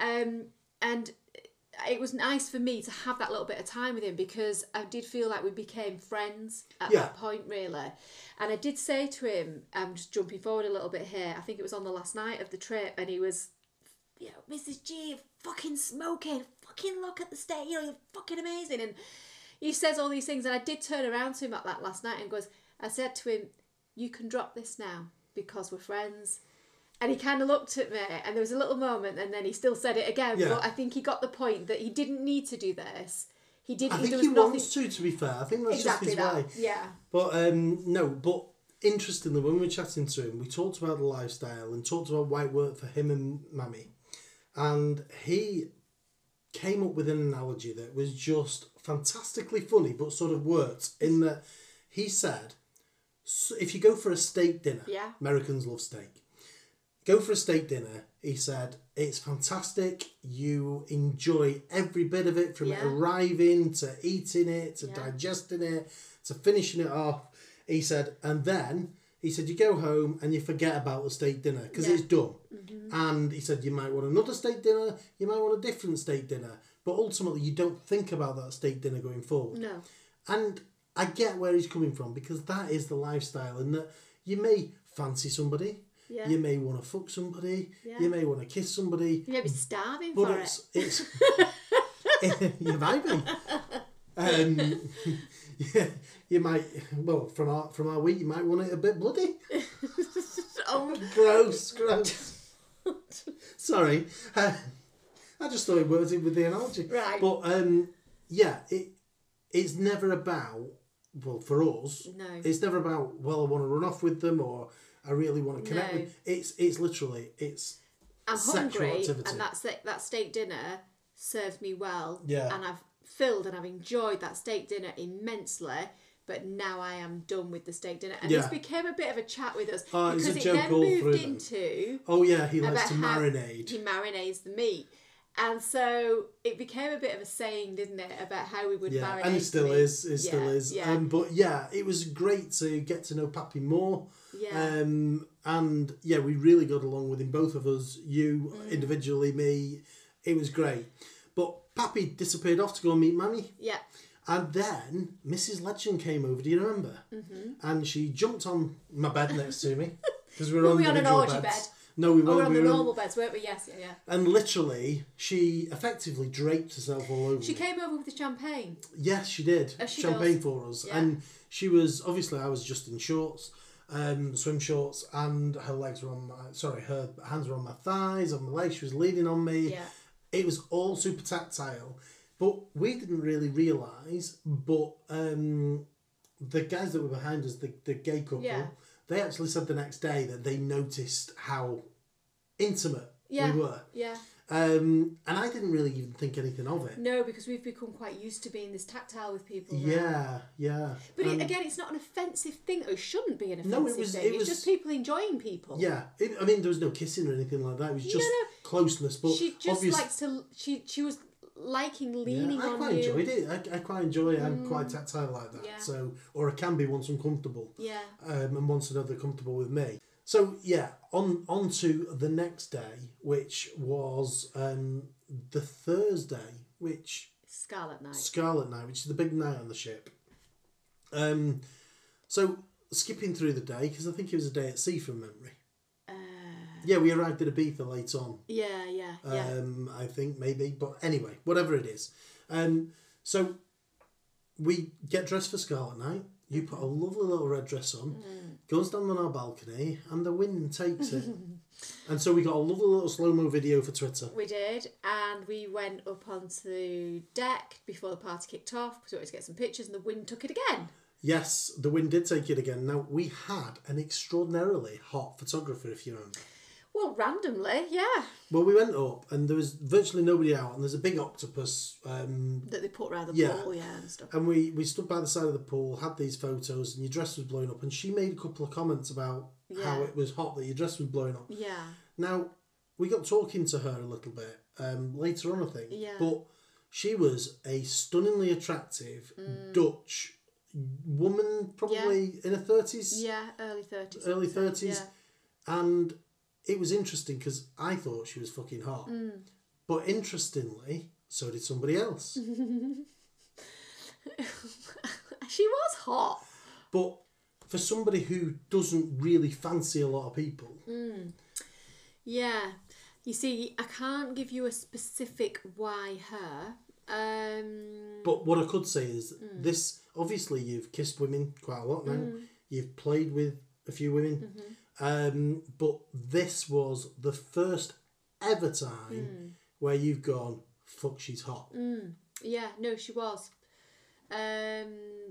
And it was nice for me to have that little bit of time with him because I did feel like we became friends at that point, really. And I did say to him, I'm just jumping forward a little bit here, I think it was on the last night of the trip, and he was, you know, Mrs. G, you're fucking smoking, fucking look at the state, you know, you're fucking amazing. And he says all these things, and I did turn around to him at that last night and I said to him, you can drop this now because we're friends. And he kind of looked at me, and there was a little moment, and then he still said it again. Yeah. But I think he got the point that he didn't need to do this. He didn't. I think he wants to be fair. I think that's exactly just his way. Yeah. But but interestingly, when we were chatting to him, we talked about the lifestyle and talked about why it worked for him and Mammy, and he came up with an analogy that was just fantastically funny, but sort of worked in that he said, so if you go for a steak dinner, Americans love steak. Go for a steak dinner, he said, it's fantastic. You enjoy every bit of it from it arriving to eating it, to digesting it, to finishing it off. He said, and then, he said, you go home and you forget about the steak dinner because it's done. Mm-hmm. And he said, you might want another steak dinner, you might want a different steak dinner. But ultimately, you don't think about that steak dinner going forward. No. And I get where he's coming from because that is the lifestyle, and that you may fancy somebody. Yeah. You may want to fuck somebody. Yeah. You may want to kiss somebody. You may be starving for it. It's you're vibing. You might. Well, from our week, you might want it a bit bloody. Oh, gross. Sorry, I just thought it worked in with the analogy. Right. But it's never about. Well, for us, no. It's never about. Well, I want to run off with them or. I really want to connect with. It's literally I'm sexual hungry, activity. and that steak dinner served me well. Yeah. And I've filled and I've enjoyed that steak dinner immensely. But now I am done with the steak dinner, and this became a bit of a chat with us because it then moved into. Oh yeah, he likes to marinade. He marinates the meat. And so it became a bit of a saying, didn't it, about how we would marinate. And it still is. It still is. Yeah. But yeah, it was great to get to know Pappy more. Yeah. And yeah, we really got along with him, both of us. You individually, me. It was great. But Pappy disappeared off to go and meet Mammy. Yeah. And then Mrs. Legend came over. Do you remember? Mm-hmm. And she jumped on my bed next to me because we were on an orgy bed. No, we weren't. We were on the normal beds, weren't we? Yes, yeah. And literally, she effectively draped herself all over. She came over with the champagne. Yes, she did. Champagne for us. Yeah. And she was, obviously, I was just in shorts, swim shorts, and her legs were on her hands were on my thighs, on my legs. She was leaning on me. Yeah. It was all super tactile. But we didn't really realise, but the guys that were behind us, the gay couple, they actually said the next day that they noticed how intimate we were. Yeah. And I didn't really even think anything of it. No, because we've become quite used to being this tactile with people now. Yeah, yeah. But again, it's not an offensive thing. It shouldn't be an offensive thing. It's just people enjoying people. Yeah. I mean, there was no kissing or anything like that. It was just closeness. But she just likes to... She was liking leaning on you. I quite enjoyed it. I quite enjoy it. I'm quite tactile like that. Yeah. So, or I can be once I'm comfortable. Yeah. And once another comfortable with me. So yeah, on to the next day, which was the Thursday, which Scarlet Night, which is the big night on the ship. So skipping through the day, because I think it was a day at sea from memory. Yeah, we arrived at Ibiza late on. Yeah. I think maybe, but anyway, whatever it is. So we get dressed for Scarlet Night. You put a lovely little red dress on, go and stand on our balcony, and the wind takes it. And so we got a lovely little slow-mo video for Twitter. We did, and we went up onto deck before the party kicked off, because we wanted to get some pictures, and the wind took it again. Yes, the wind did take it again. Now, we had an extraordinarily hot photographer, if you remember. Well, randomly, yeah. Well, we went up and there was virtually nobody out, and there's a big octopus that they put around the pool, and stuff. And we stood by the side of the pool, had these photos, and your dress was blowing up. And she made a couple of comments about how it was hot that your dress was blowing up. Yeah. Now, we got talking to her a little bit later on, I think. Yeah. But she was a stunningly attractive Dutch woman, probably in her 30s. Yeah, early 30s. Early 30s. Yeah. And it was interesting because I thought she was fucking hot. But interestingly, so did somebody else. She was hot. But for somebody who doesn't really fancy a lot of people. Yeah. You see, I can't give you a specific why her. But what I could say is this, obviously you've kissed women quite a lot now. You've played with a few women. But this was the first ever time where you've gone, fuck, she's hot. Yeah, no, she was. I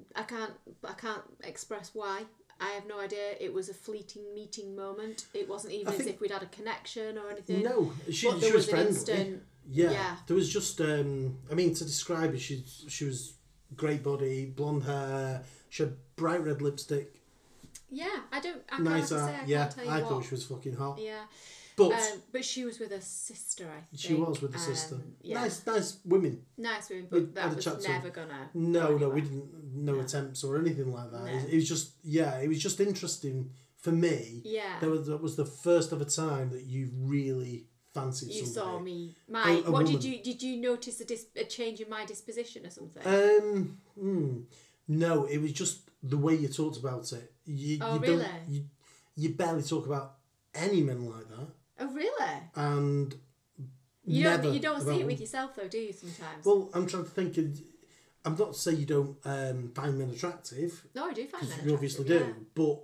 can't express why. I have no idea. It was a fleeting meeting moment. It wasn't even as if we'd had a connection or anything. No, she was friendly. Yeah, there was just, I mean, to describe her, she was great body, blonde hair, she had bright red lipstick. Yeah, I can't tell you I thought she was fucking hot. Yeah. But she was with her sister, I think. She was with her sister. Yeah. Nice women. Nice women, but that was never gonna... No, we didn't... No attempts or anything like that. No. It was just... Yeah, it was just interesting for me. Yeah. That was the first ever time that you really fancied somebody. You saw me. Did you notice a change in my disposition or something? No, it was just the way you talked about it. You really? You barely talk about any men like that. Oh, really? And you don't see it with yourself though, do you? Sometimes. Well, I'm trying to think. I'm not to say you don't find men attractive. No, I do find men attractive. You obviously do, but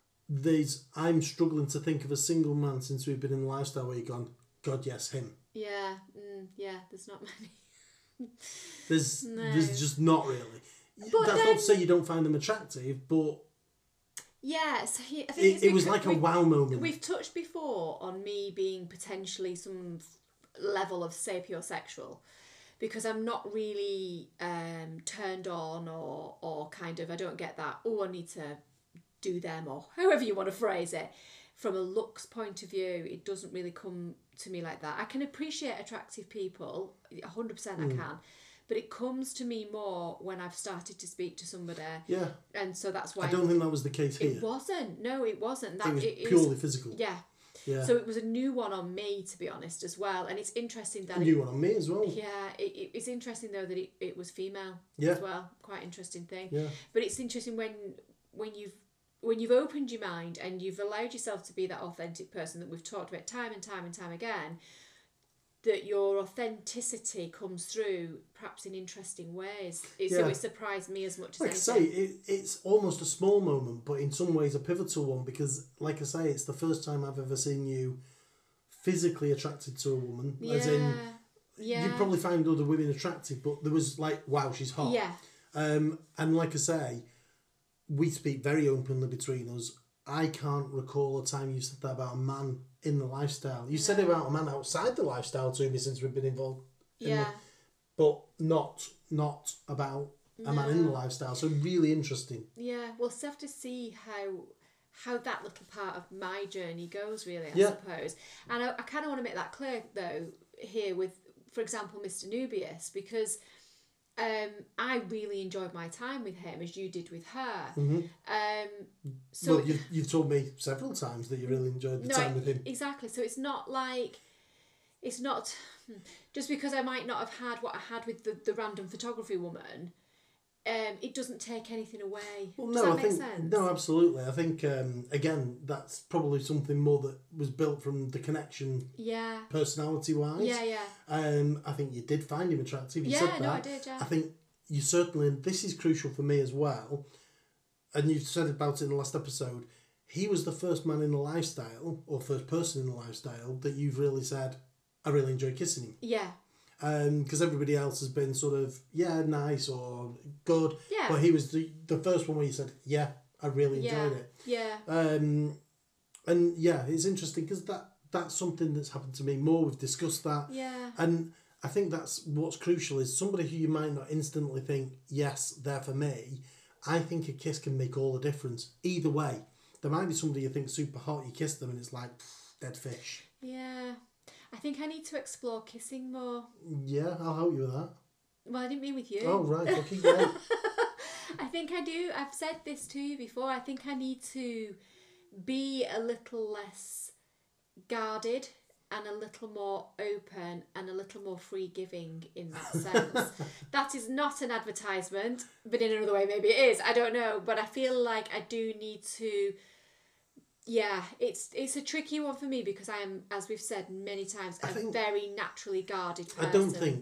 I'm struggling to think of a single man since we've been in the lifestyle where you've gone, God, yes, him. Yeah, there's not many. There's just not really. But that's not to say you don't find them attractive, but yeah, so I think it was like a wow moment. We've touched before on me being potentially some level of sapiosexual, because I'm not really turned on or kind of, I don't get that, oh, I need to do them, or however you want to phrase it. From a looks point of view, it doesn't really come to me like that. I can appreciate attractive people, 100% I can. But it comes to me more when I've started to speak to somebody. Yeah. And so that's why... I don't think that was the case here. It wasn't. No, it wasn't. It was purely physical. Yeah. Yeah. So it was a new one on me, to be honest, as well. And it's interesting that... A new one on me as well. Yeah. It's interesting, though, that it was female as well. Quite interesting thing. Yeah. But it's interesting when you've when you've opened your mind and you've allowed yourself to be that authentic person that we've talked about time and time and time again, that your authenticity comes through perhaps in interesting ways. So it surprised me as much as anything. Like I say, it's almost a small moment, but in some ways a pivotal one, because like I say, it's the first time I've ever seen you physically attracted to a woman. As in, you probably find other women attractive, but there was like, wow, she's hot. Yeah. And like I say, we speak very openly between us. I can't recall a time you said that about a man in the lifestyle. You said it about a man outside the lifestyle to me since we've been involved. But not about a man in the lifestyle. So really interesting. Yeah, we'll have to see how that little part of my journey goes, really, I suppose. And I kind of want to make that clear, though, here with, for example, Mr. Nubius, because I really enjoyed my time with him, as you did with her. Mm-hmm. So you've told me several times that you really enjoyed the time with him. Exactly. So it's not just because I might not have had what I had with the random photography woman. It doesn't take anything away. Well, Does that make sense? No, absolutely. I think again, that's probably something more that was built from the connection. Yeah. Personality wise. Yeah. I think you did find him attractive. You said that. No, I did. Yeah. I think you certainly. This is crucial for me as well, and you've said about it in the last episode. He was the first man in the lifestyle, or first person in the lifestyle, that you've really said, I really enjoy kissing him. Yeah. Because everybody else has been sort of, nice or good. Yeah. But he was the first one where you said, I really enjoyed it. Yeah. And it's interesting because that's something that's happened to me more. We've discussed that. Yeah. And I think that's what's crucial is somebody who you might not instantly think, yes, they're for me. I think a kiss can make all the difference. Either way. There might be somebody you think super hot, you kiss them and it's like, dead fish. Yeah. I think I need to explore kissing more. Yeah, I'll help you with that. Well, I didn't mean with you. Oh, right. Okay, great. I think I do. I've said this to you before. I think I need to be a little less guarded and a little more open and a little more free giving in that sense. That is not an advertisement, but in another way maybe it is. I don't know. But I feel like I do need to... Yeah, it's a tricky one for me because I am, as we've said many times, a very naturally guarded person.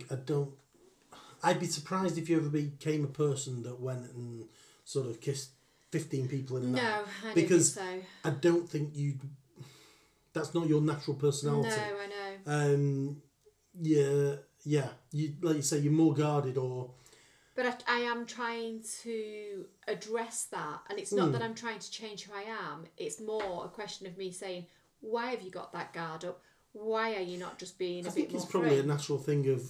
I'd be surprised if you ever became a person that went and sort of kissed 15 people in a night. No, I don't because think so. I don't think that's not your natural personality. No, I know. You like you say, you're more guarded or... But I am trying to address that. And it's not that I'm trying to change who I am. It's more a question of me saying, why have you got that guard up? Why are you not just being a bit more free? I think it's probably a natural thing of...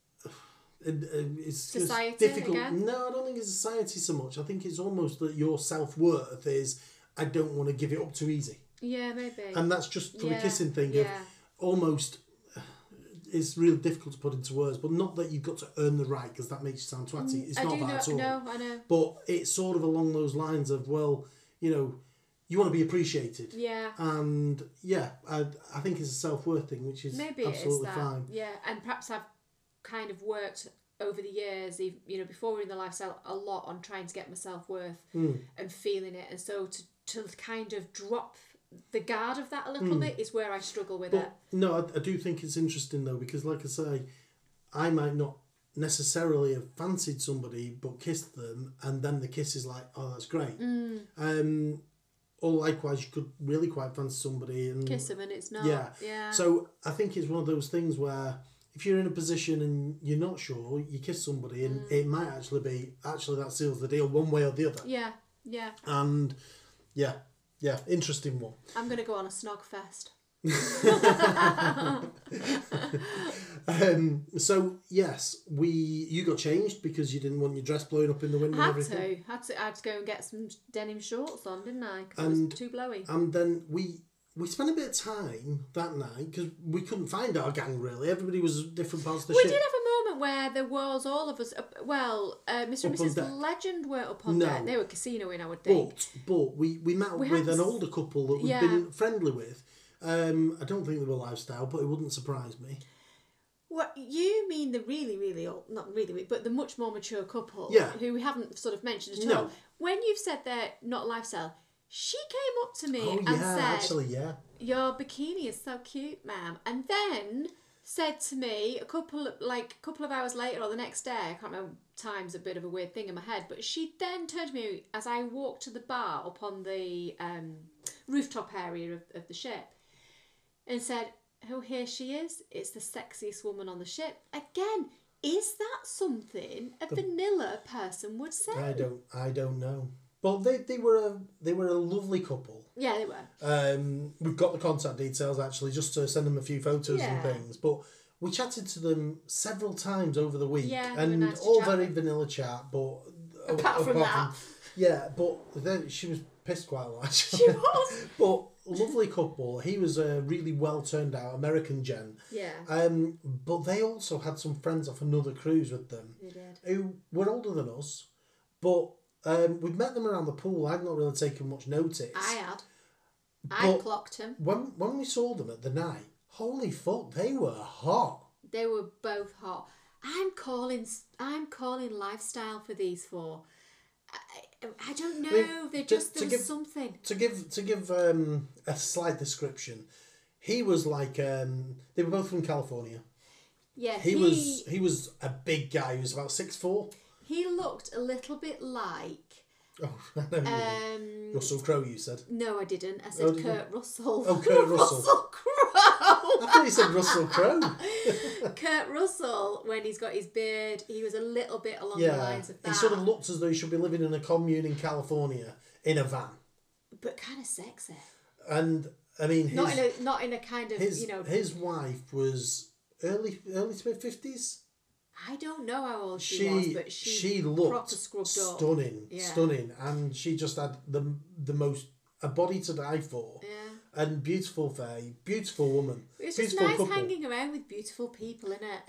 It's society difficult. Again? No, I don't think it's society so much. I think it's almost that your self-worth is, I don't want to give it up too easy. Yeah, maybe. And that's just for the kissing thing of almost... It's really difficult to put into words, but not that you've got to earn the right, because that makes you sound twatty. It's not that at all. No, I know. But it's sort of along those lines of, well, you want to be appreciated. Yeah. And I think it's a self-worth thing, which is maybe absolutely it is that. fine. Yeah, and perhaps I've kind of worked over the years, before we're in the lifestyle, a lot on trying to get my self-worth and feeling it. And so to kind of drop the guard of that a little bit is where I struggle with it. No, I do think it's interesting though, because like I say, I might not necessarily have fancied somebody but kissed them, and then the kiss is like, oh, that's great. Or likewise, you could really quite fancy somebody and kiss them and it's not. Yeah. So I think it's one of those things where if you're in a position and you're not sure, you kiss somebody and it might actually be that seals the deal one way or the other. Yeah. And yeah, interesting one. I'm going to go on a snog fest. So yes, you got changed because you didn't want your dress blowing up in the wind and everything. I had to go and get some denim shorts on, didn't I? Because it was too blowy. And then we spent a bit of time that night because we couldn't find our gang really. Everybody was at different parts of the ship. We did have a moment where there was all of us. Mr. and Mrs. Legend weren't up on deck. They were casinoing, I would think. But we met with an older couple that we'd been friendly with. I don't think they were lifestyle, but it wouldn't surprise me. What you mean the really, really old, not really, but the much more mature couple who we haven't sort of mentioned at all. When you've said they're not lifestyle, She came up to me and said, actually, yeah. Your bikini is so cute, ma'am. And then said to me a couple of hours later or the next day, I can't remember, time's a bit of a weird thing in my head, but she then turned to me as I walked to the bar up on the rooftop area of the ship and said, oh, here she is. It's the sexiest woman on the ship. Again, is that something a vanilla person would say? I don't know. But they were a lovely couple. Yeah, they were. We've got the contact details actually, just to send them a few photos and things. But we chatted to them several times over the week, and nice all very vanilla chat. But apart from that, but then she was pissed quite a lot. Actually. She was. But lovely couple. He was a really well turned out American gen. Yeah. But they also had some friends off another cruise with them. They did. Who were older than us, but. We'd met them around the pool. I'd not really taken much notice. I had. I clocked them. When we saw them at the night, holy fuck, they were hot. They were both hot. I'm calling lifestyle for these four. I don't know. There was something. To give a slight description, he was like they were both from California. Yeah. He was a big guy. He was about 6'4". He looked a little bit like... Oh, I know Russell Crowe, you said. No, I didn't. I said Kurt Russell. Oh, Kurt Russell. Russell Crowe. I thought you said Russell Crowe. Kurt Russell, when he's got his beard, he was a little bit along the lines of that. He sort of looked as though he should be living in a commune in California in a van. But kind of sexy. And, I mean... Not in a kind of, His wife was early to mid-50s. I don't know how old she was, but she looked stunning, stunning, and she just had the most a body to die for, and beautiful fair, beautiful woman. It's just nice couple. Hanging around with beautiful people, isn't it?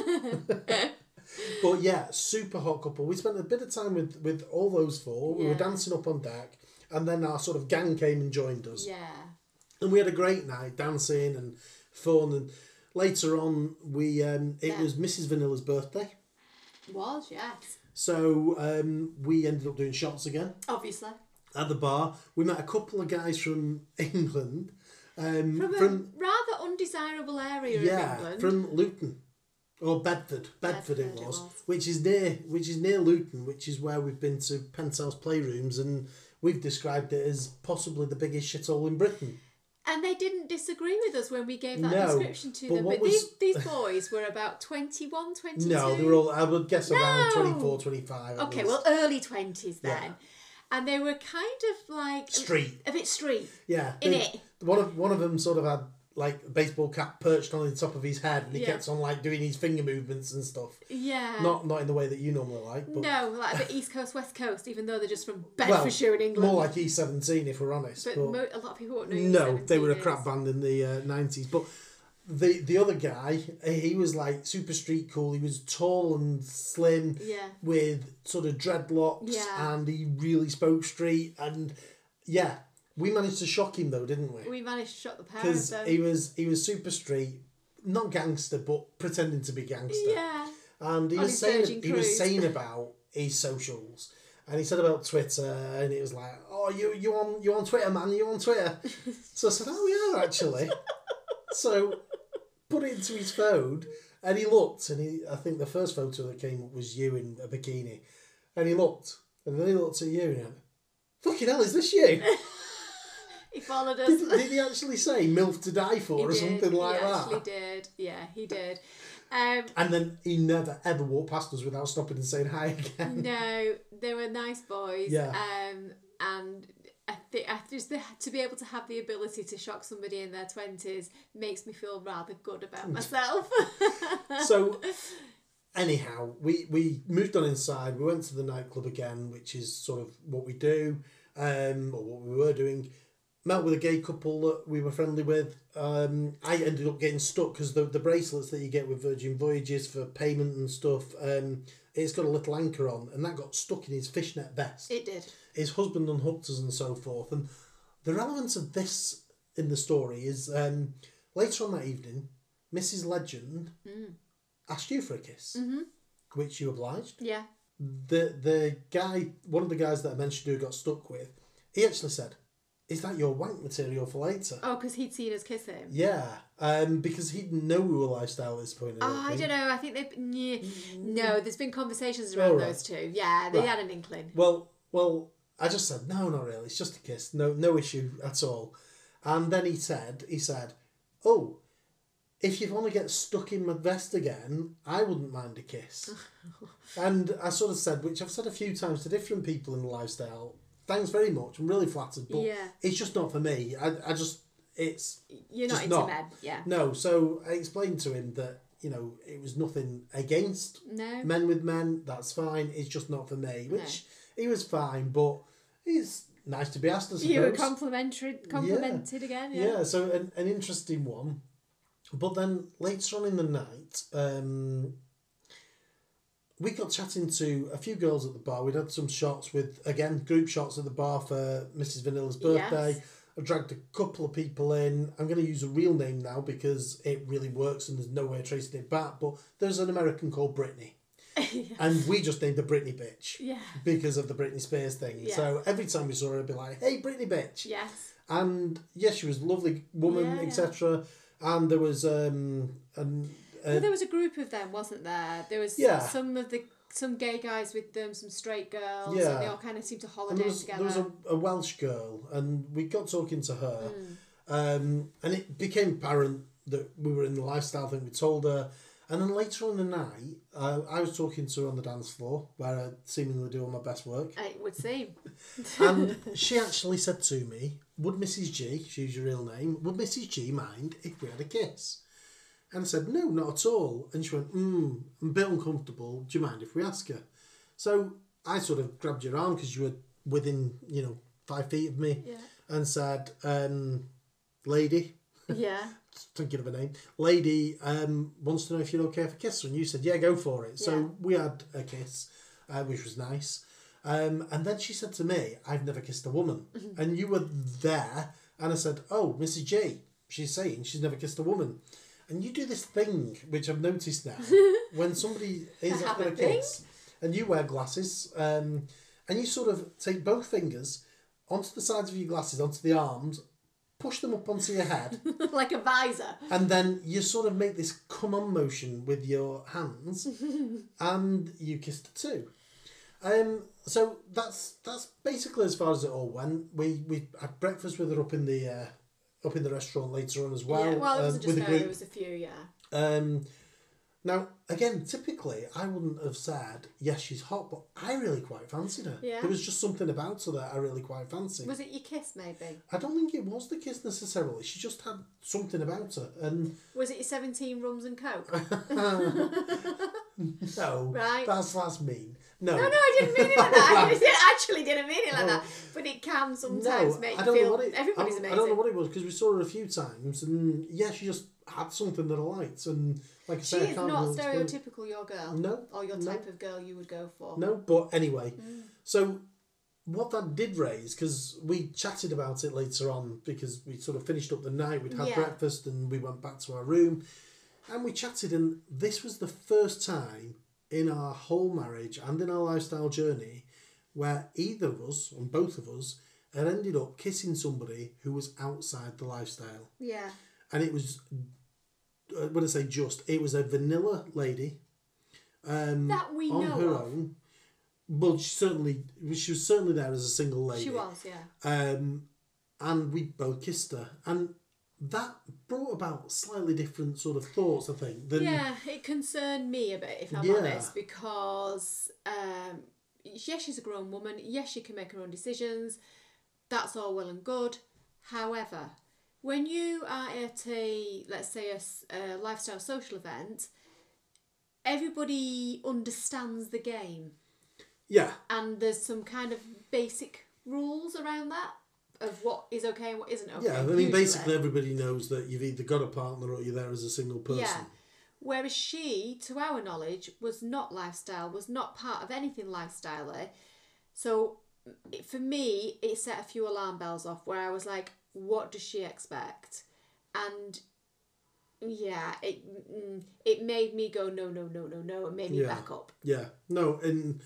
Yeah. But yeah, super hot couple. We spent a bit of time with all those four. We were dancing up on deck, and then our sort of gang came and joined us. Yeah. And we had a great night dancing and fun and. Later on, it was Mrs. Vanilla's birthday. Was, yes. So we ended up doing shots again. Obviously. At the bar. We met a couple of guys from England. From a rather undesirable area of England. Yeah, from Luton. Or Bedford. Bedford it was. Which is near Luton, which is where we've been to Penthouse Playrooms, and we've described it as possibly the biggest shithole in Britain. And they didn't disagree with us when we gave that description to them. But these boys were about 21, 22. No, they were all, I would guess, around 24, 25. Okay, well, early 20s then. Yeah. And they were kind of like... Street. A bit street. Yeah. One of them sort of had like a baseball cap perched on the top of his head, and he kept on like doing his finger movements and stuff. Yeah. Not in the way that you normally like. But... No, like a bit East Coast, West Coast, even though they're just from Bedfordshire in England. More like E17 if we're honest. But a lot of people won't know No, they were a crap band in the 90s. But the other guy, he was like super street cool. He was tall and slim with sort of dreadlocks, and he really spoke street. And yeah, we managed to shock him though, didn't we? We managed to shock the parents. Because he was super street, not gangster, but pretending to be gangster. Yeah. And he was saying about his socials. And he said about Twitter, and it was like, "Oh, you on Twitter, man? You on Twitter?" So I said, "Oh, we are actually." So put it into his phone, and he looked, and I think the first photo that came up was you in a bikini, and he looked, and then he looked at you and he went, "Fucking hell, is this you?" He followed us. Did he actually say "MILF to die for" or something like that? He actually did. Yeah, he did. And then he never ever walked past us without stopping and saying hi again. No, they were nice boys. Yeah. And I think just to be able to have the ability to shock somebody in their 20s makes me feel rather good about myself. So, anyhow, we moved on inside. We went to the nightclub again, which is sort of what we do, or what we were doing. Met with a gay couple that we were friendly with. I ended up getting stuck because the bracelets that you get with Virgin Voyages for payment and stuff, it's got a little anchor on, and that got stuck in his fishnet vest. It did. His husband unhooked us and so forth. And the relevance of this in the story is later on that evening, Mrs. Legend asked you for a kiss, which you obliged. Yeah. The guy, one of the guys that I mentioned who got stuck with, he actually said, "Is that your wank material for later?" Oh, because he'd seen us kissing. Yeah, because he didn't know we were lifestyle at this point. I don't know. I think no. There's been conversations around those two. Yeah, they had an inkling. Well, I just said no, not really. It's just a kiss. No issue at all. And then he said, "Oh, if you want to get stuck in my vest again, I wouldn't mind a kiss." And I sort of said, which I've said a few times to different people in the lifestyle, thanks very much, I'm really flattered, but it's just not for me. You're not into men, yeah. No, so I explained to him that, it was nothing against men with men, that's fine, it's just not for me, which he was fine, but it's nice to be asked, I suppose. You were complimented again, yeah. Yeah, so an interesting one. But then later on in the night, we got chatting to a few girls at the bar. We'd had some shots group shots at the bar for Mrs. Vanilla's birthday. Yes. I dragged a couple of people in. I'm going to use a real name now because it really works and there's no way of tracing it back. But there's an American called Britney. And we just named her Britney Bitch. Yeah. Because of the Britney Spears thing. Yeah. So every time we saw her, I'd be like, "Hey, Britney Bitch." Yes. And yes, she was a lovely woman, etc. And there was there was a group of them, wasn't there? There was some gay guys with them, some straight girls, and they all kind of seemed to holiday together. There was a Welsh girl, and we got talking to her, and it became apparent that we were in the lifestyle thing. We told her, and then later on in the night, I was talking to her on the dance floor, where I seemingly do all my best work. It would seem. And she actually said to me, "Would Mrs. G," she's your real name, "would Mrs. G mind if we had a kiss?" And I said, "No, not at all." And she went, "I'm a bit uncomfortable. Do you mind if we ask her?" So I sort of grabbed your arm because you were within, 5 feet of me, and said, "Lady." Yeah. Thinking of a name. "Lady wants to know if you're okay if I kiss her." And you said, "Yeah, go for it." So we had a kiss, which was nice. And then she said to me, "I've never kissed a woman." Mm-hmm. And you were there, and I said, "Oh, Mrs. G, she's saying she's never kissed a woman." And you do this thing, which I've noticed now, when somebody is after a kiss, and you wear glasses, and you sort of take both fingers onto the sides of your glasses, onto the arms, push them up onto your head. Like a visor. And then you sort of make this come on motion with your hands, and you kissed her too. So that's basically as far as it all went. We had breakfast with her up in the restaurant later on as well. Yeah, well, it wasn't just her, there was a few, Now, again, typically, I wouldn't have said, yes, she's hot, but I really quite fancied her. Yeah. There was just something about her that I really quite fancied. Was it your kiss, maybe? I don't think it was the kiss necessarily. She just had something about her. And was it your 17 rums and coke? No. Right. That's mean. No, I didn't mean it like that. I actually didn't mean it like that. But it can sometimes make you feel everybody's amazing. I don't know what it was, because we saw her a few times, and she just had something that I liked, and like I say, she is not stereotypical your girl. No. Or your type of girl you would go for. No, but anyway, so what that did raise, because we chatted about it later on, because we sort of finished up the night, we'd had breakfast, and we went back to our room, and we chatted, and this was the first time in our whole marriage and in our lifestyle journey where either of us, and both of us, had ended up kissing somebody who was outside the lifestyle. Yeah. And it was, when I say it was a vanilla lady. That we on know her of. own. Well, she was certainly there as a single lady. She was, yeah. And we both kissed her. And that brought about slightly different sort of thoughts, I think. It concerned me a bit, if I'm honest, because yes, she's a grown woman. Yes, she can make her own decisions. That's all well and good. However, when you are at let's say a lifestyle social event, everybody understands the game. Yeah. And there's some kind of basic rules around that, of what is okay and what isn't okay. Yeah, I mean, basically everybody knows that you've either got a partner or you're there as a single person. Yeah. Whereas she, to our knowledge, was not lifestyle, was not part of anything lifestyle-y. So for me, it set a few alarm bells off, where I was like, what does she expect? And yeah, it made me go, no, and made me back up. Yeah, no, and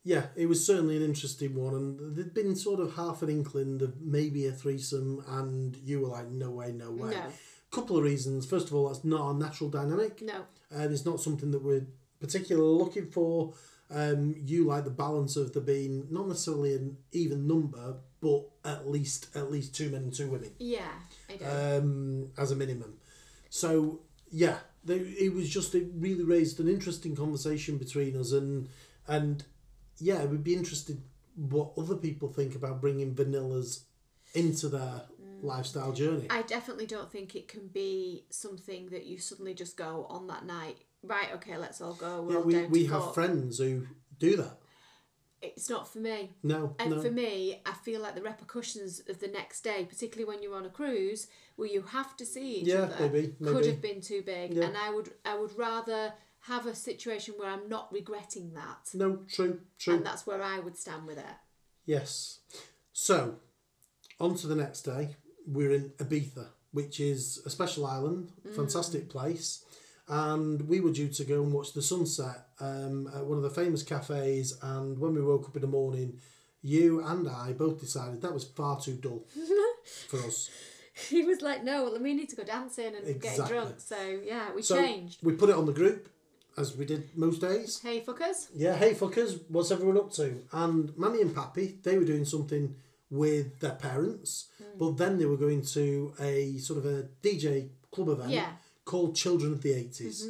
Yeah, it was certainly an interesting one, and there'd been sort of half an inkling of maybe a threesome, and you were like, no way, no way. No. Couple of reasons. First of all, that's not our natural dynamic. No. And it's not something that we're particularly looking for. You like the balance of there being not necessarily an even number, but at least 2 men and 2 women. Yeah, I do. As a minimum. So, yeah, it really raised an interesting conversation between us, and yeah, it would be interested what other people think about bringing vanillas into their lifestyle journey. I definitely don't think it can be something that you suddenly just go on that night. Right, okay, let's all go. We have friends who do that. It's not for me. No. For me, I feel like the repercussions of the next day, particularly when you're on a cruise where you have to see each other, maybe. could have been too big. Yeah. And I would rather have a situation where I'm not regretting that. No, true. And that's where I would stand with it. Yes. So, on to the next day. We're in Ibiza, which is a special island, fantastic place. And we were due to go and watch the sunset at one of the famous cafes. And when we woke up in the morning, you and I both decided that was far too dull for us. He was like, no, well, we need to go dancing and get drunk. So, yeah, we changed. We put it on the group, as we did most days. Hey, fuckers. Yeah, hey, fuckers. What's everyone up to? And Mammy and Pappy, they were doing something with their parents. But then they were going to a sort of a DJ club event called Children of the 80s.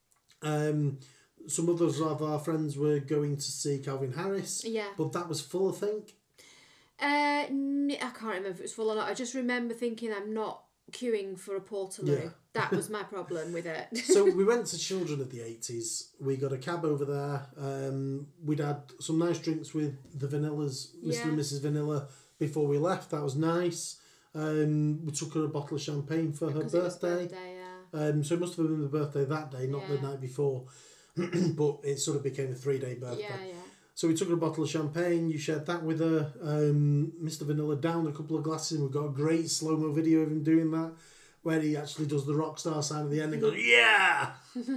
Some others of our friends were going to see Calvin Harris. Yeah. But that was full, I think. I can't remember if it was full or not. I just remember thinking I'm not queuing for a Portaloo. Yeah. That was my problem with it. So we went to Children of the 80s. We got a cab over there. We'd had some nice drinks with the Vanillas, Mr. and Mrs. Vanilla, before we left. That was nice. We took her a bottle of champagne for her birthday. So it must have been the birthday that day, not the night before. But it sort of became a 3-day birthday. Yeah. So we took her a bottle of champagne. You shared that with her. Mr. Vanilla downed a couple of glasses. We've got a great slow-mo video of him doing that, where he actually does the rock star sign at the end and goes, yeah!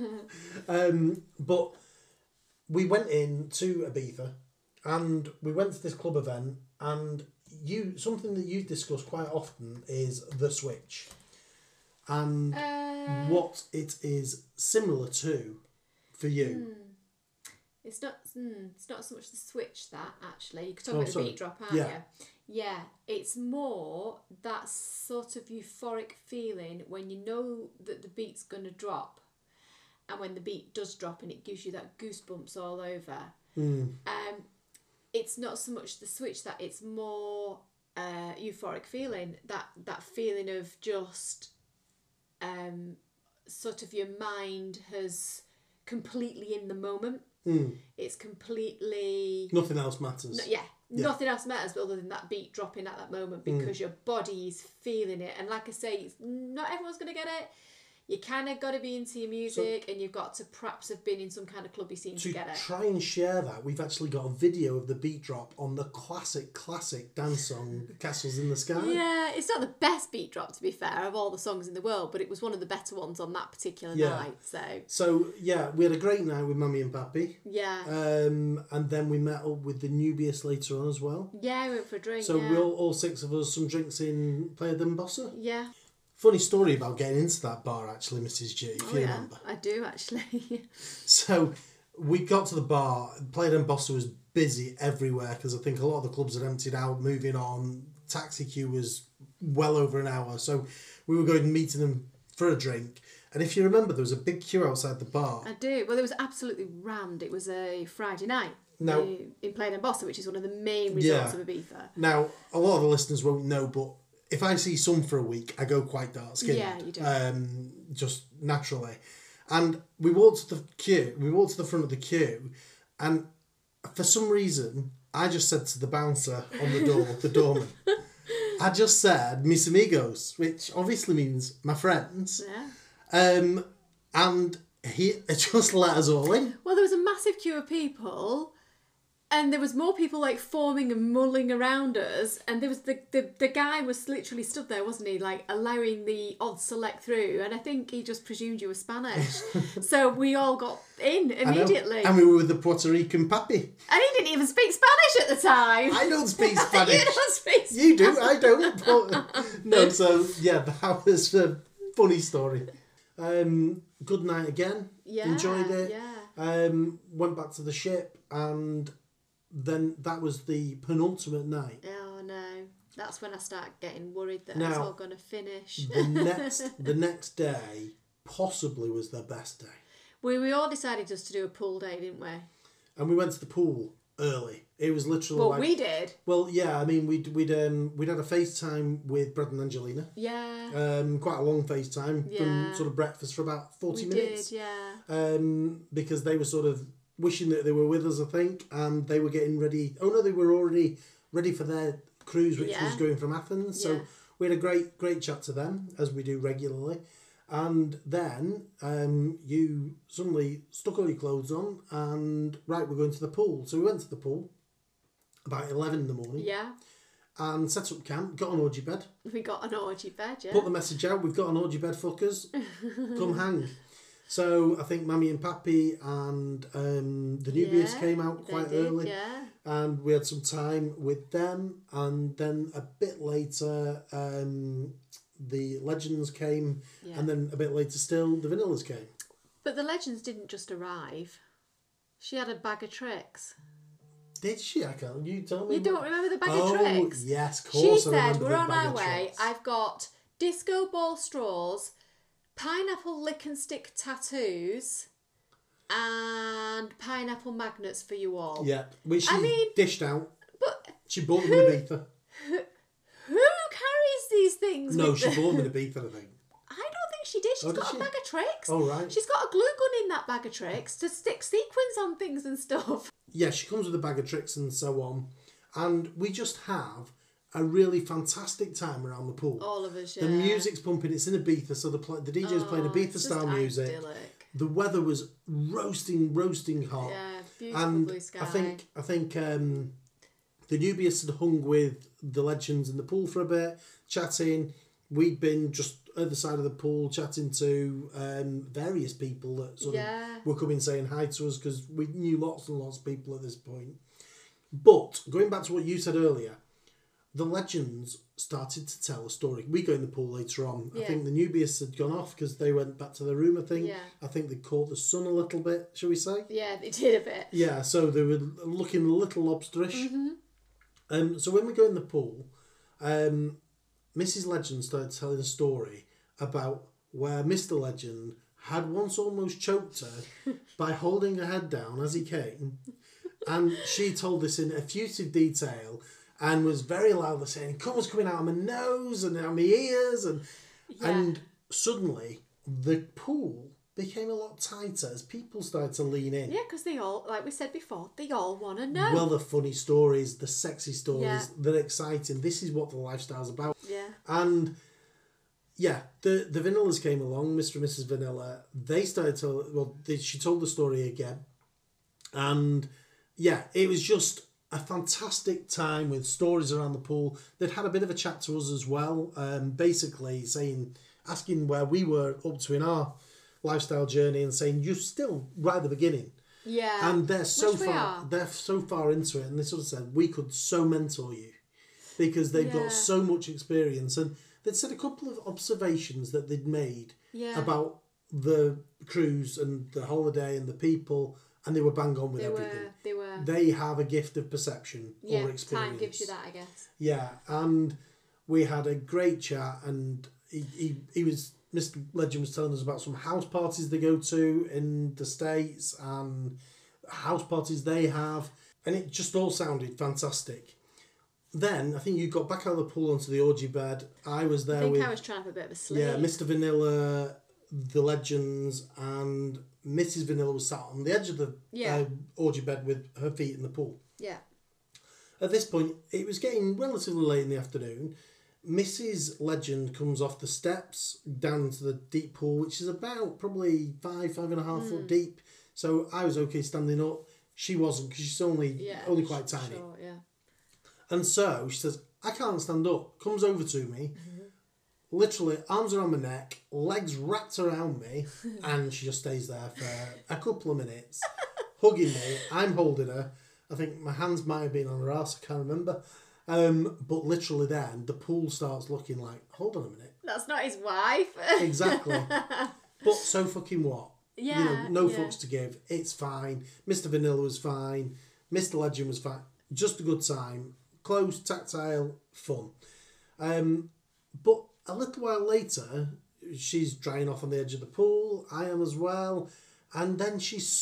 But we went in to Ibiza, and we went to this club event, and something that you discuss quite often is the switch. And what it is similar to for you. It's not so much the switch that, actually. You could talk about the beat drop, aren't you? Yeah, it's more that sort of euphoric feeling when you know that the beat's going to drop, and when the beat does drop and it gives you that goosebumps all over. It's not so much the switch, that it's more euphoric feeling, that feeling of just sort of your mind has completely in the moment. It's completely... Nothing else matters. Nothing else matters other than that beat dropping at that moment, because your body is feeling it. And like I say, not everyone's going to get it. You kind of got to be into your music, and you've got to perhaps have been in some kind of clubby scene to get it. To try and share that, we've actually got a video of the beat drop on the classic dance song, Castles in the Sky. Yeah, it's not the best beat drop, to be fair, of all the songs in the world, but it was one of the better ones on that particular night. So, yeah, we had a great night with Mummy and Pappy. Yeah. And then we met up with the Nubius later on as well. Yeah, we went for a drink. So we all 6 of us, some drinks in Playa d'Embossa. Yeah. Funny story about getting into that bar, actually, Mrs. G, if you remember. I do, actually. So we got to the bar. Playa d'Embossa was busy everywhere, because I think a lot of the clubs had emptied out, moving on. Taxi queue was well over an hour. So we were going and meeting them for a drink. And if you remember, there was a big queue outside the bar. I do. Well, it was absolutely rammed. It was a Friday night. Now, in Playa d'Embossa, which is one of the main resorts of Ibiza. Now, a lot of the listeners won't know, but if I see sun for a week, I go quite dark skinned. Yeah, you do. Just naturally. And we walked to the queue. We walked to the front of the queue, and for some reason, I just said to the bouncer on the door, the doorman, I just said, mis amigos, which obviously means my friends. Yeah. And he just let us all in. Well, there was a massive queue of people, And there was more people like forming and mulling around us, and there was the guy was literally stood there, wasn't he, like allowing the odds select through, and I think he just presumed you were Spanish. So we all got in immediately. And we were with the Puerto Rican papi. And he didn't even speak Spanish at the time. I don't speak Spanish. You don't speak Spanish. You do, I don't. But, no, so yeah, that was a funny story. Good night again. Yeah, enjoyed it. Yeah. Went back to the ship, and then that was the penultimate night. Oh no, that's when I start getting worried that it's all going to finish. The next day possibly was their best day. We all decided just to do a pool day, didn't we? And we went to the pool early. It was literally Well, we did. Well, yeah, I mean, we'd had a FaceTime with Brad and Angelina. Yeah. Quite a long FaceTime from sort of breakfast for about 40 minutes. We did, yeah. Because they were sort of wishing that they were with us, I think, and they were getting ready. Oh no, they were already ready for their cruise, which was going from Athens. So we had a great chat to them, as we do regularly. And then you suddenly stuck all your clothes on and, right, we're going to the pool. So we went to the pool about 11 in the morning. Yeah. And set up camp, got an orgy bed. We got an orgy bed, yeah. Put the message out, we've got an orgy bed, fuckers. Come hang. So I think Mammy and Pappy and the Nubius came out quite early. Yeah. And we had some time with them. And then a bit later, the Legends came. Yeah. And then a bit later still, the Vanillas came. But the Legends didn't just arrive. She had a bag of tricks. Did she? I can't. You tell me. You don't remember the bag of tricks? Oh, yes, of course. She said, we're on our way. I've got disco ball straws, pineapple lick and stick tattoos, and pineapple magnets for you all. Yeah, which she dished out. But she bought them in Ibiza. Who carries these things? No, she bought them in Ibiza, I think. I don't think she did. She's got a bag of tricks. Oh, right. She's got a glue gun in that bag of tricks to stick sequins on things and stuff. Yeah, she comes with a bag of tricks and so on. And we just have a really fantastic time around the pool. All of us, yeah. The music's pumping. It's in Ibiza, so the DJ's playing Ibiza-style music. Idyllic. The weather was roasting hot. Yeah, beautiful and blue sky. I think the Nubius had hung with the Legends in the pool for a bit, chatting. We'd been just at the side of the pool chatting to various people that sort of were coming saying hi to us, because we knew lots and lots of people at this point. But going back to what you said earlier, the Legends started to tell a story. We go in the pool later on. I think the Nubius had gone off because they went back to their room, I think. Yeah. I think they caught the sun a little bit, shall we say? Yeah, they did a bit. Yeah, so they were looking a little lobsterish. Mm-hmm. So when we go in the pool, Mrs. Legend started telling a story about where Mr. Legend had once almost choked her by holding her head down as he came. And she told this in effusive detail and was very loudly saying, cum was coming out of my nose and out of my ears. And suddenly the pool became a lot tighter as people started to lean in. Yeah, because they all, like we said before, they all want to know. Well, the funny stories, the sexy stories, they're exciting. This is what the lifestyle's about. Yeah. And yeah, the Vanillas came along, Mr. and Mrs. Vanilla. They started to, she told the story again. And yeah, it was just a fantastic time with stories around the pool. They'd had a bit of a chat to us as well, basically asking where we were up to in our lifestyle journey and saying, you're still right at the beginning. Yeah. And they're so far into it, and they sort of said, we could so mentor you because they've got so much experience. And they'd said a couple of observations that they'd made about the cruise and the holiday and the people, and they were bang on with everything. They have a gift of perception or experience. Time gives you that, I guess. Yeah, and we had a great chat, and he was, Mr. Legend was telling us about some house parties they go to in the States and house parties they have, and it just all sounded fantastic. Then I think you got back out of the pool onto the orgy bed. I was there. I was trying to have a bit of a sleep. Yeah, Mr. Vanilla, the Legends, and Mrs. Vanilla was sat on the edge of the orgy bed with her feet in the pool. Yeah. At this point, it was getting relatively late in the afternoon. Mrs. Legend comes off the steps down into the deep pool, which is about probably 5.5 foot deep. So I was okay standing up. She wasn't, because she's only quite tiny. Sure, yeah. And so she says, I can't stand up. Comes over to me, literally arms around my neck, legs wrapped around me, and she just stays there for a couple of minutes, hugging me. I'm holding her. I think my hands might have been on her ass, I can't remember. But literally then, the pool starts looking like, hold on a minute. That's not his wife. Exactly. But so fucking what? Yeah. You know, no fucks to give. It's fine. Mr. Vanilla was fine. Mr. Legend was fine. Just a good time. Close, tactile, fun. But a little while later, she's drying off on the edge of the pool. I am as well. And then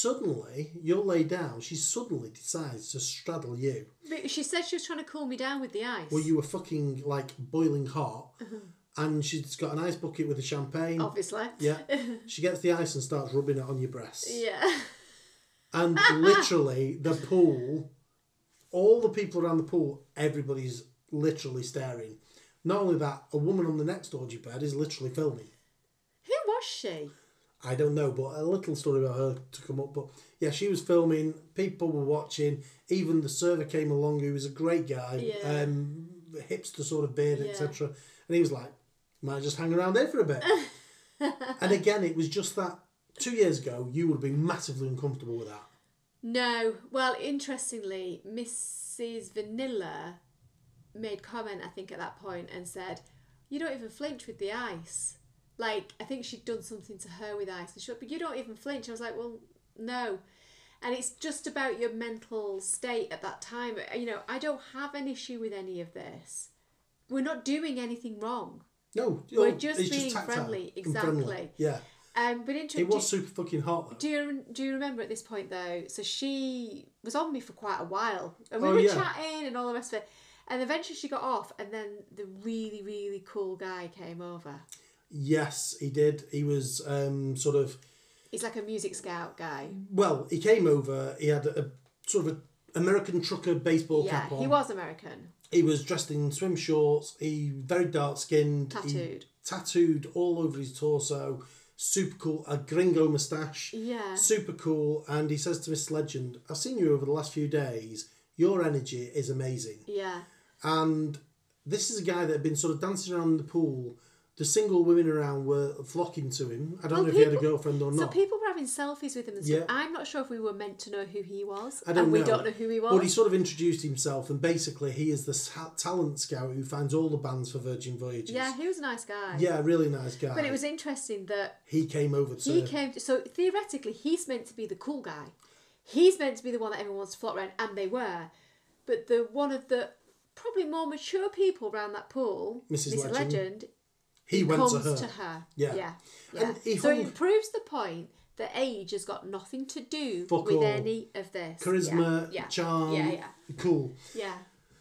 you're laid down, she suddenly decides to straddle you. But she said she was trying to cool me down with the ice. Well, you were fucking, like, boiling hot. And she's got an ice bucket with the champagne. Obviously. Yeah. She gets the ice and starts rubbing it on your breasts. Yeah. And literally, the pool, all the people around the pool, everybody's literally staring. Not only that, a woman on the next orgy bed is literally filming. Who was she? I don't know, but a little story about her to come up. But yeah, she was filming. People were watching. Even the server came along, who was a great guy. Yeah. Hipster sort of beard, etc. And he was like, might just hang around here for a bit. And again, it was just that 2 years ago, you would have been massively uncomfortable with that. No. Well, interestingly, Mrs. Vanilla made comment, I think, at that point and said, you don't even flinch with the ice. Like, I think she'd done something to her with ice. And she went, but you don't even flinch. I was like, well, no. And it's just about your mental state at that time. You know, I don't have an issue with any of this. We're not doing anything wrong. No. We're just being friendly. Exactly. Friendly. Yeah. But it was super fucking hot, though. Do you remember at this point, though? So she was on me for quite a while. And we were chatting and all the rest of it. And eventually she got off. And then the really, really cool guy came over. Yes, he did. He was sort of... He's like a music scout guy. Well, he came over. He had a sort of an American trucker baseball cap on. Yeah, he was American. He was dressed in swim shorts. He very dark-skinned. Tattooed. Tattooed all over his torso. Super cool. A gringo moustache. Yeah. Super cool. And he says to Miss Legend, I've seen you over the last few days. Your energy is amazing. Yeah. And this is a guy that had been sort of dancing around the pool. The single women around were flocking to him. I don't know if he had a girlfriend or not. So people were having selfies with him and stuff. Yeah. I'm not sure if we were meant to know who he was. I don't know. We don't know who he was. But he sort of introduced himself, and basically he is the talent scout who finds all the bands for Virgin Voyages. Yeah, he was a nice guy. Yeah, really nice guy. But it was interesting that... He came over to... So theoretically, he's meant to be the cool guy. He's meant to be the one that everyone wants to flock around, and they were. But one of the probably more mature people around that pool, Mrs. Legend he went comes to her. Yeah. And so it proves the point that age has got nothing to do with any of this. Charisma, charm, cool. Yeah.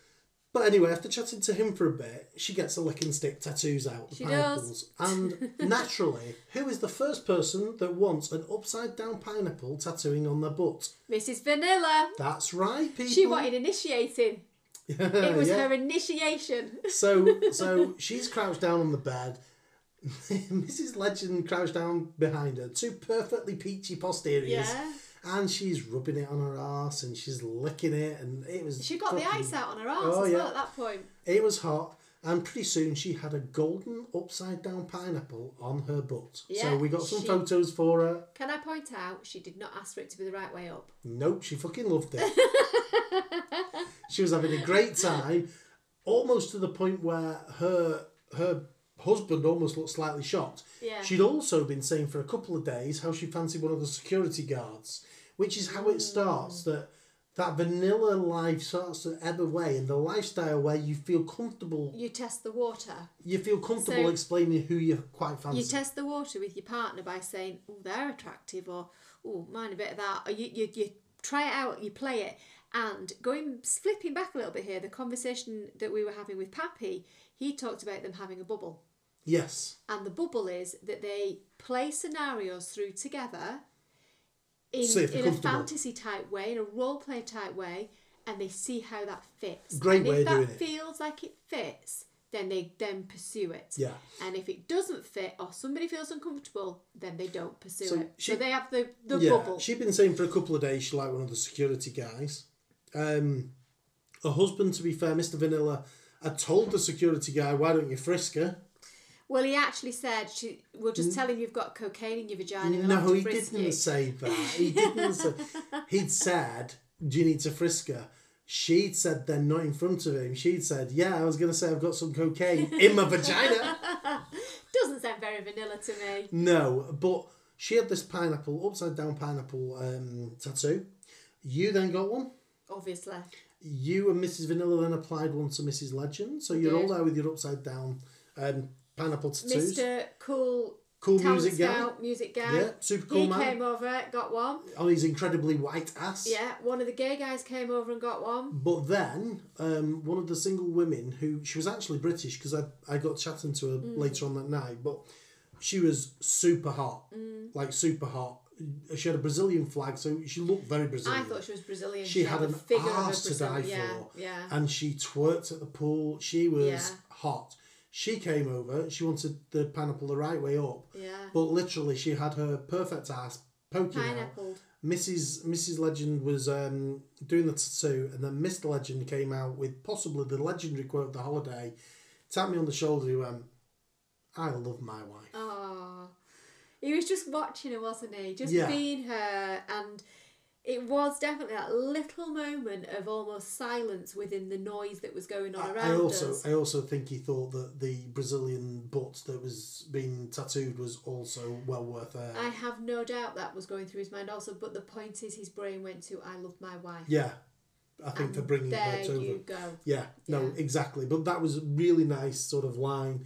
But anyway, after chatting to him for a bit, she gets a licking stick tattoos out. She does. And naturally, who is the first person that wants an upside down pineapple tattooing on their butt? Mrs. Vanilla. That's right, people. She wanted initiating. It was her initiation. So she's crouched down on the bed. Mrs. Legend crouched down behind her. Two perfectly peachy posteriors. Yeah. And she's rubbing it on her arse and she's licking it, and it was... She got the ice out on her arse as well at that point. It was hot, and pretty soon she had a golden upside down pineapple on her butt. Yeah, so we got some photos for her. Can I point out, she did not ask for it to be the right way up. Nope, she fucking loved it. She was having a great time, almost to the point where her husband almost looked slightly shocked. Yeah. She'd also been saying for a couple of days how she fancied one of the security guards, which is how it starts, that vanilla life starts to ebb away, and the lifestyle where you feel comfortable... You test the water. You feel comfortable explaining who you quite fancy. You test the water with your partner by saying, oh, they're attractive, or, oh, mind a bit of that. Or you try it out, you play it. And flipping back a little bit here, the conversation that we were having with Pappy, he talked about them having a bubble. Yes. And the bubble is that they play scenarios through together in a fantasy type way, in a role play type way, and they see how that fits. Great way of doing it. If that feels like it fits, then they pursue it. Yeah. And if it doesn't fit or somebody feels uncomfortable, then they don't pursue it. So they have the bubble. She'd been saying for a couple of days she liked one of the security guys. Her husband, to be fair, Mr. Vanilla, had told the security guy, why don't you frisk her? Well, he actually said, we'll just tell him you've got cocaine in your vagina. No, he didn't say that. He didn't say. He'd said, do you need to frisk her? She'd said then, not in front of him, she'd said, yeah, I was going to say I've got some cocaine in my vagina. Doesn't sound very vanilla to me. No, but she had this upside down pineapple tattoo. You then got one. Obviously. You and Mrs. Vanilla then applied one to Mrs. Legend. So you're all there with your upside down pineapple tattoos. Mr. Cool music guy. Yeah, super cool man. He came over, got one. On his incredibly white ass. Yeah, one of the gay guys came over and got one. But then, one of the single women who, she was actually British because I got chatting to her later on that night, but she was super hot. Like super hot. She had a Brazilian flag, so she looked very Brazilian. I thought she was Brazilian. She had an arse to die for. Yeah. And she twerked at the pool. She was hot. She came over, she wanted the pineapple the right way up. Yeah. But literally she had her perfect ass poking out. Mrs. Legend was doing the tattoo, and then Mr. Legend came out with possibly the legendary quote of the holiday, tapped me on the shoulder, he went, I love my wife. Oh. He was just watching her, wasn't he? Just being her, and it was definitely that little moment of almost silence within the noise that was going on around us. I also think he thought that the Brazilian butt that was being tattooed was also well worth it. I have no doubt that was going through his mind also, but the point is his brain went to, I love my wife. Yeah, I think for bringing her over. There you go. Yeah, no, exactly. But that was a really nice sort of line.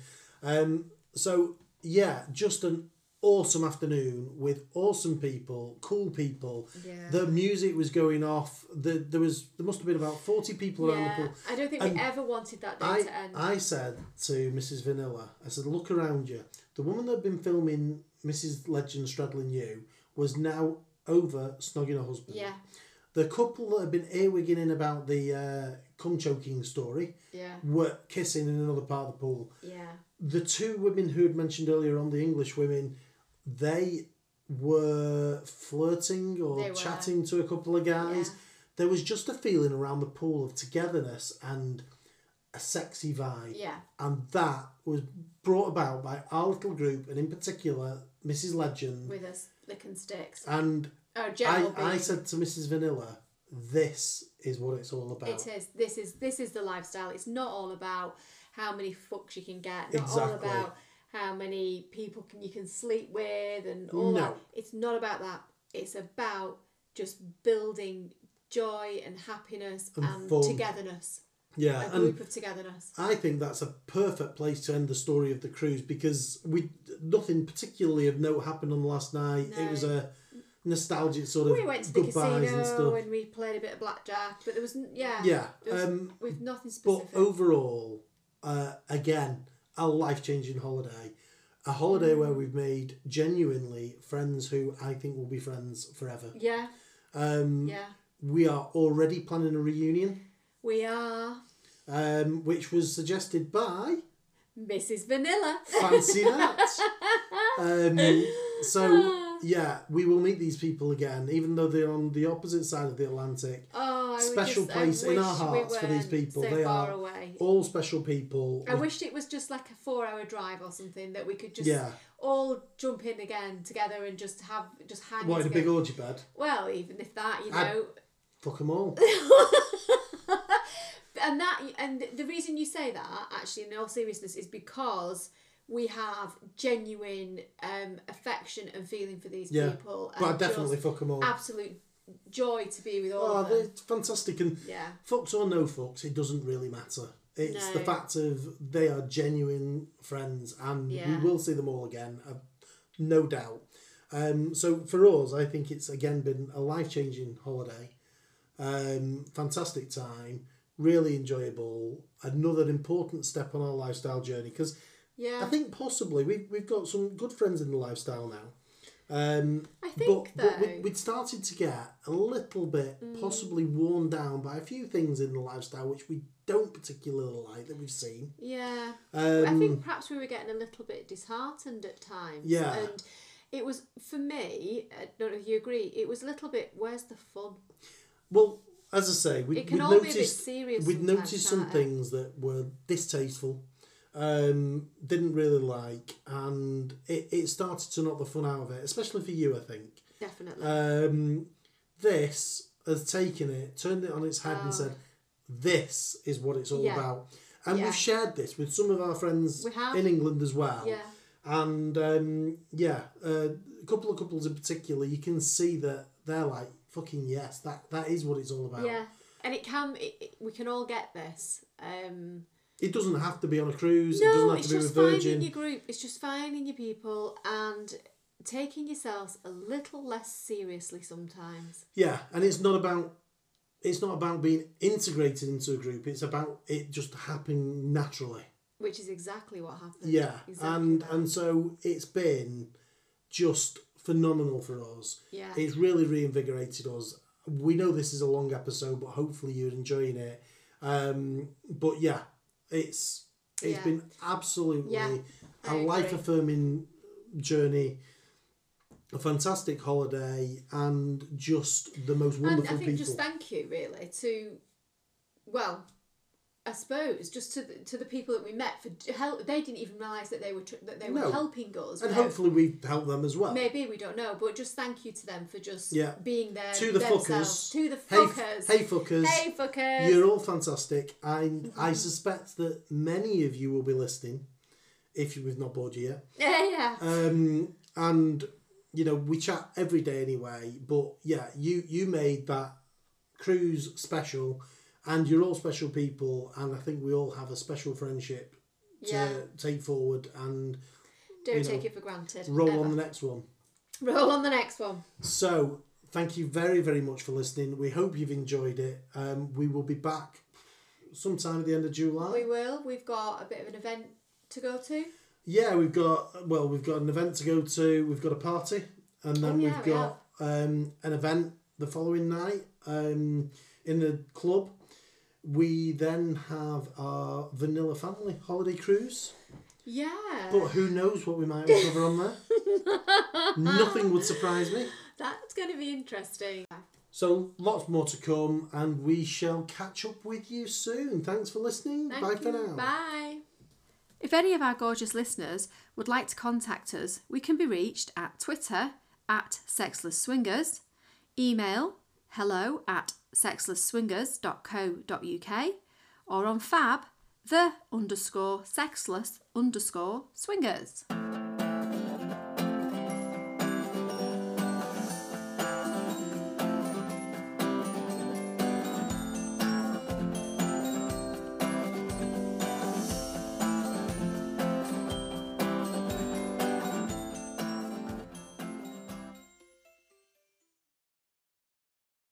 So, yeah, just an awesome afternoon with awesome people, cool people. Yeah. The music was going off. There must have been about 40 people around the pool. I don't think we ever wanted that day to end. I said to Mrs. Vanilla, I said, look around you. The woman that had been filming Mrs. Legend straddling you was now over snogging her husband. Yeah. The couple that had been earwigging in about the cum choking story were kissing in another part of the pool. Yeah. The two women who had mentioned earlier on, the English women, they were flirting or chatting to a couple of guys. Yeah. There was just a feeling around the pool of togetherness and a sexy vibe. Yeah. And that was brought about by our little group, and in particular, Mrs. Legend. With us licking sticks. And I said to Mrs. Vanilla, this is what it's all about. It is. This is the lifestyle. It's not all about how many fucks you can get. Not all about how many people you can sleep with and all that. It's not about that. It's about just building joy and happiness and togetherness. Yeah, a group of togetherness. I think that's a perfect place to end the story of the cruise, because nothing particularly of note happened on the last night. No. It was a nostalgic sort of. We went to the casino and we played a bit of blackjack, but there was with nothing specific. But overall, again, a life-changing holiday. A holiday where we've made genuinely friends who I think will be friends forever. Yeah. We are already planning a reunion. We are. Which was suggested by Mrs. Vanilla. Fancy that. So, yeah, we will meet these people again, even though they're on the opposite side of the Atlantic. Special place in our hearts for these people. They are away. All special people. I wished it was just like a 4-hour drive or something that we could just all jump in again together and just hang. What, in a big orgy bed? Well, even if that, I'd fuck them all. And the reason you say that, actually, in all seriousness, is because we have genuine affection and feeling for these people. But I'd definitely fuck them all. Absolute joy to be with all of them. They're fantastic. And fucks or no fucks, it doesn't really matter. It's the fact of they are genuine friends, and we will see them all again, no doubt. So for us, I think it's again been a life-changing holiday. Fantastic time. Really enjoyable. Another important step on our lifestyle journey, because I think possibly we've got some good friends in the lifestyle now. I think but we'd started to get a little bit possibly worn down by a few things in the lifestyle which we don't particularly like that we've seen. Yeah. I think perhaps we were getting a little bit disheartened at times. Yeah. And it was, for me, I don't know if you agree, it was a little bit, where's the fun? Well, as I say, we'd noticed some it? things that were distasteful, didn't really like, and it started to knock the fun out of it, especially for you, I think. Definitely. This has taken it, turned it on its head and said, this is what it's all about. And we've shared this with some of our friends in England as well. Yeah. And a couple of couples in particular, you can see that they're like, fucking yes, that is what it's all about. Yeah, and we can all get this. It doesn't have to be on a cruise. No, it doesn't have it's to be just with Virgin. finding your group. It's just finding your people and taking yourselves a little less seriously sometimes. Yeah, and it's not about being integrated into a group. It's about it just happening naturally. Which is exactly what happened. Yeah, and so it's been just phenomenal for us. Yeah. It's really reinvigorated us. We know this is a long episode, but hopefully you're enjoying it. But yeah, it's been absolutely a life-affirming journey, a fantastic holiday, and just the most wonderful people. And I think just thank you, really, to, well, I suppose just to the people that we met for help. They didn't even realise that they were helping us, and hopefully we've helped them as well. Maybe, we don't know, but just thank you to them for just being there. To the themselves. fuckers, to the fuckers, hey fuckers, hey fuckers, you're all fantastic. I suspect that many of you will be listening, if we've not bored you yet. Yeah. And you know we chat every day anyway. But yeah, you made that cruise special. And you're all special people, and I think we all have a special friendship to take forward and don't take it for granted. Roll on the next one. Roll on the next one. So, thank you very, very much for listening. We hope you've enjoyed it. We will be back sometime at the end of July. We will. We've got a bit of an event to go to. Yeah, we've got an event to go to. We've got a party, and then we've got an event the following night in the club. We then have our Vanilla Family holiday cruise. Yeah. But who knows what we might recover on there. Nothing would surprise me. That's going to be interesting. So lots more to come, and we shall catch up with you soon. Thanks for listening. Bye for now. Bye. If any of our gorgeous listeners would like to contact us, we can be reached at Twitter @sexlessswingers, email hello@sexlessswingers.co.uk, or on Fab _sexless_swingers.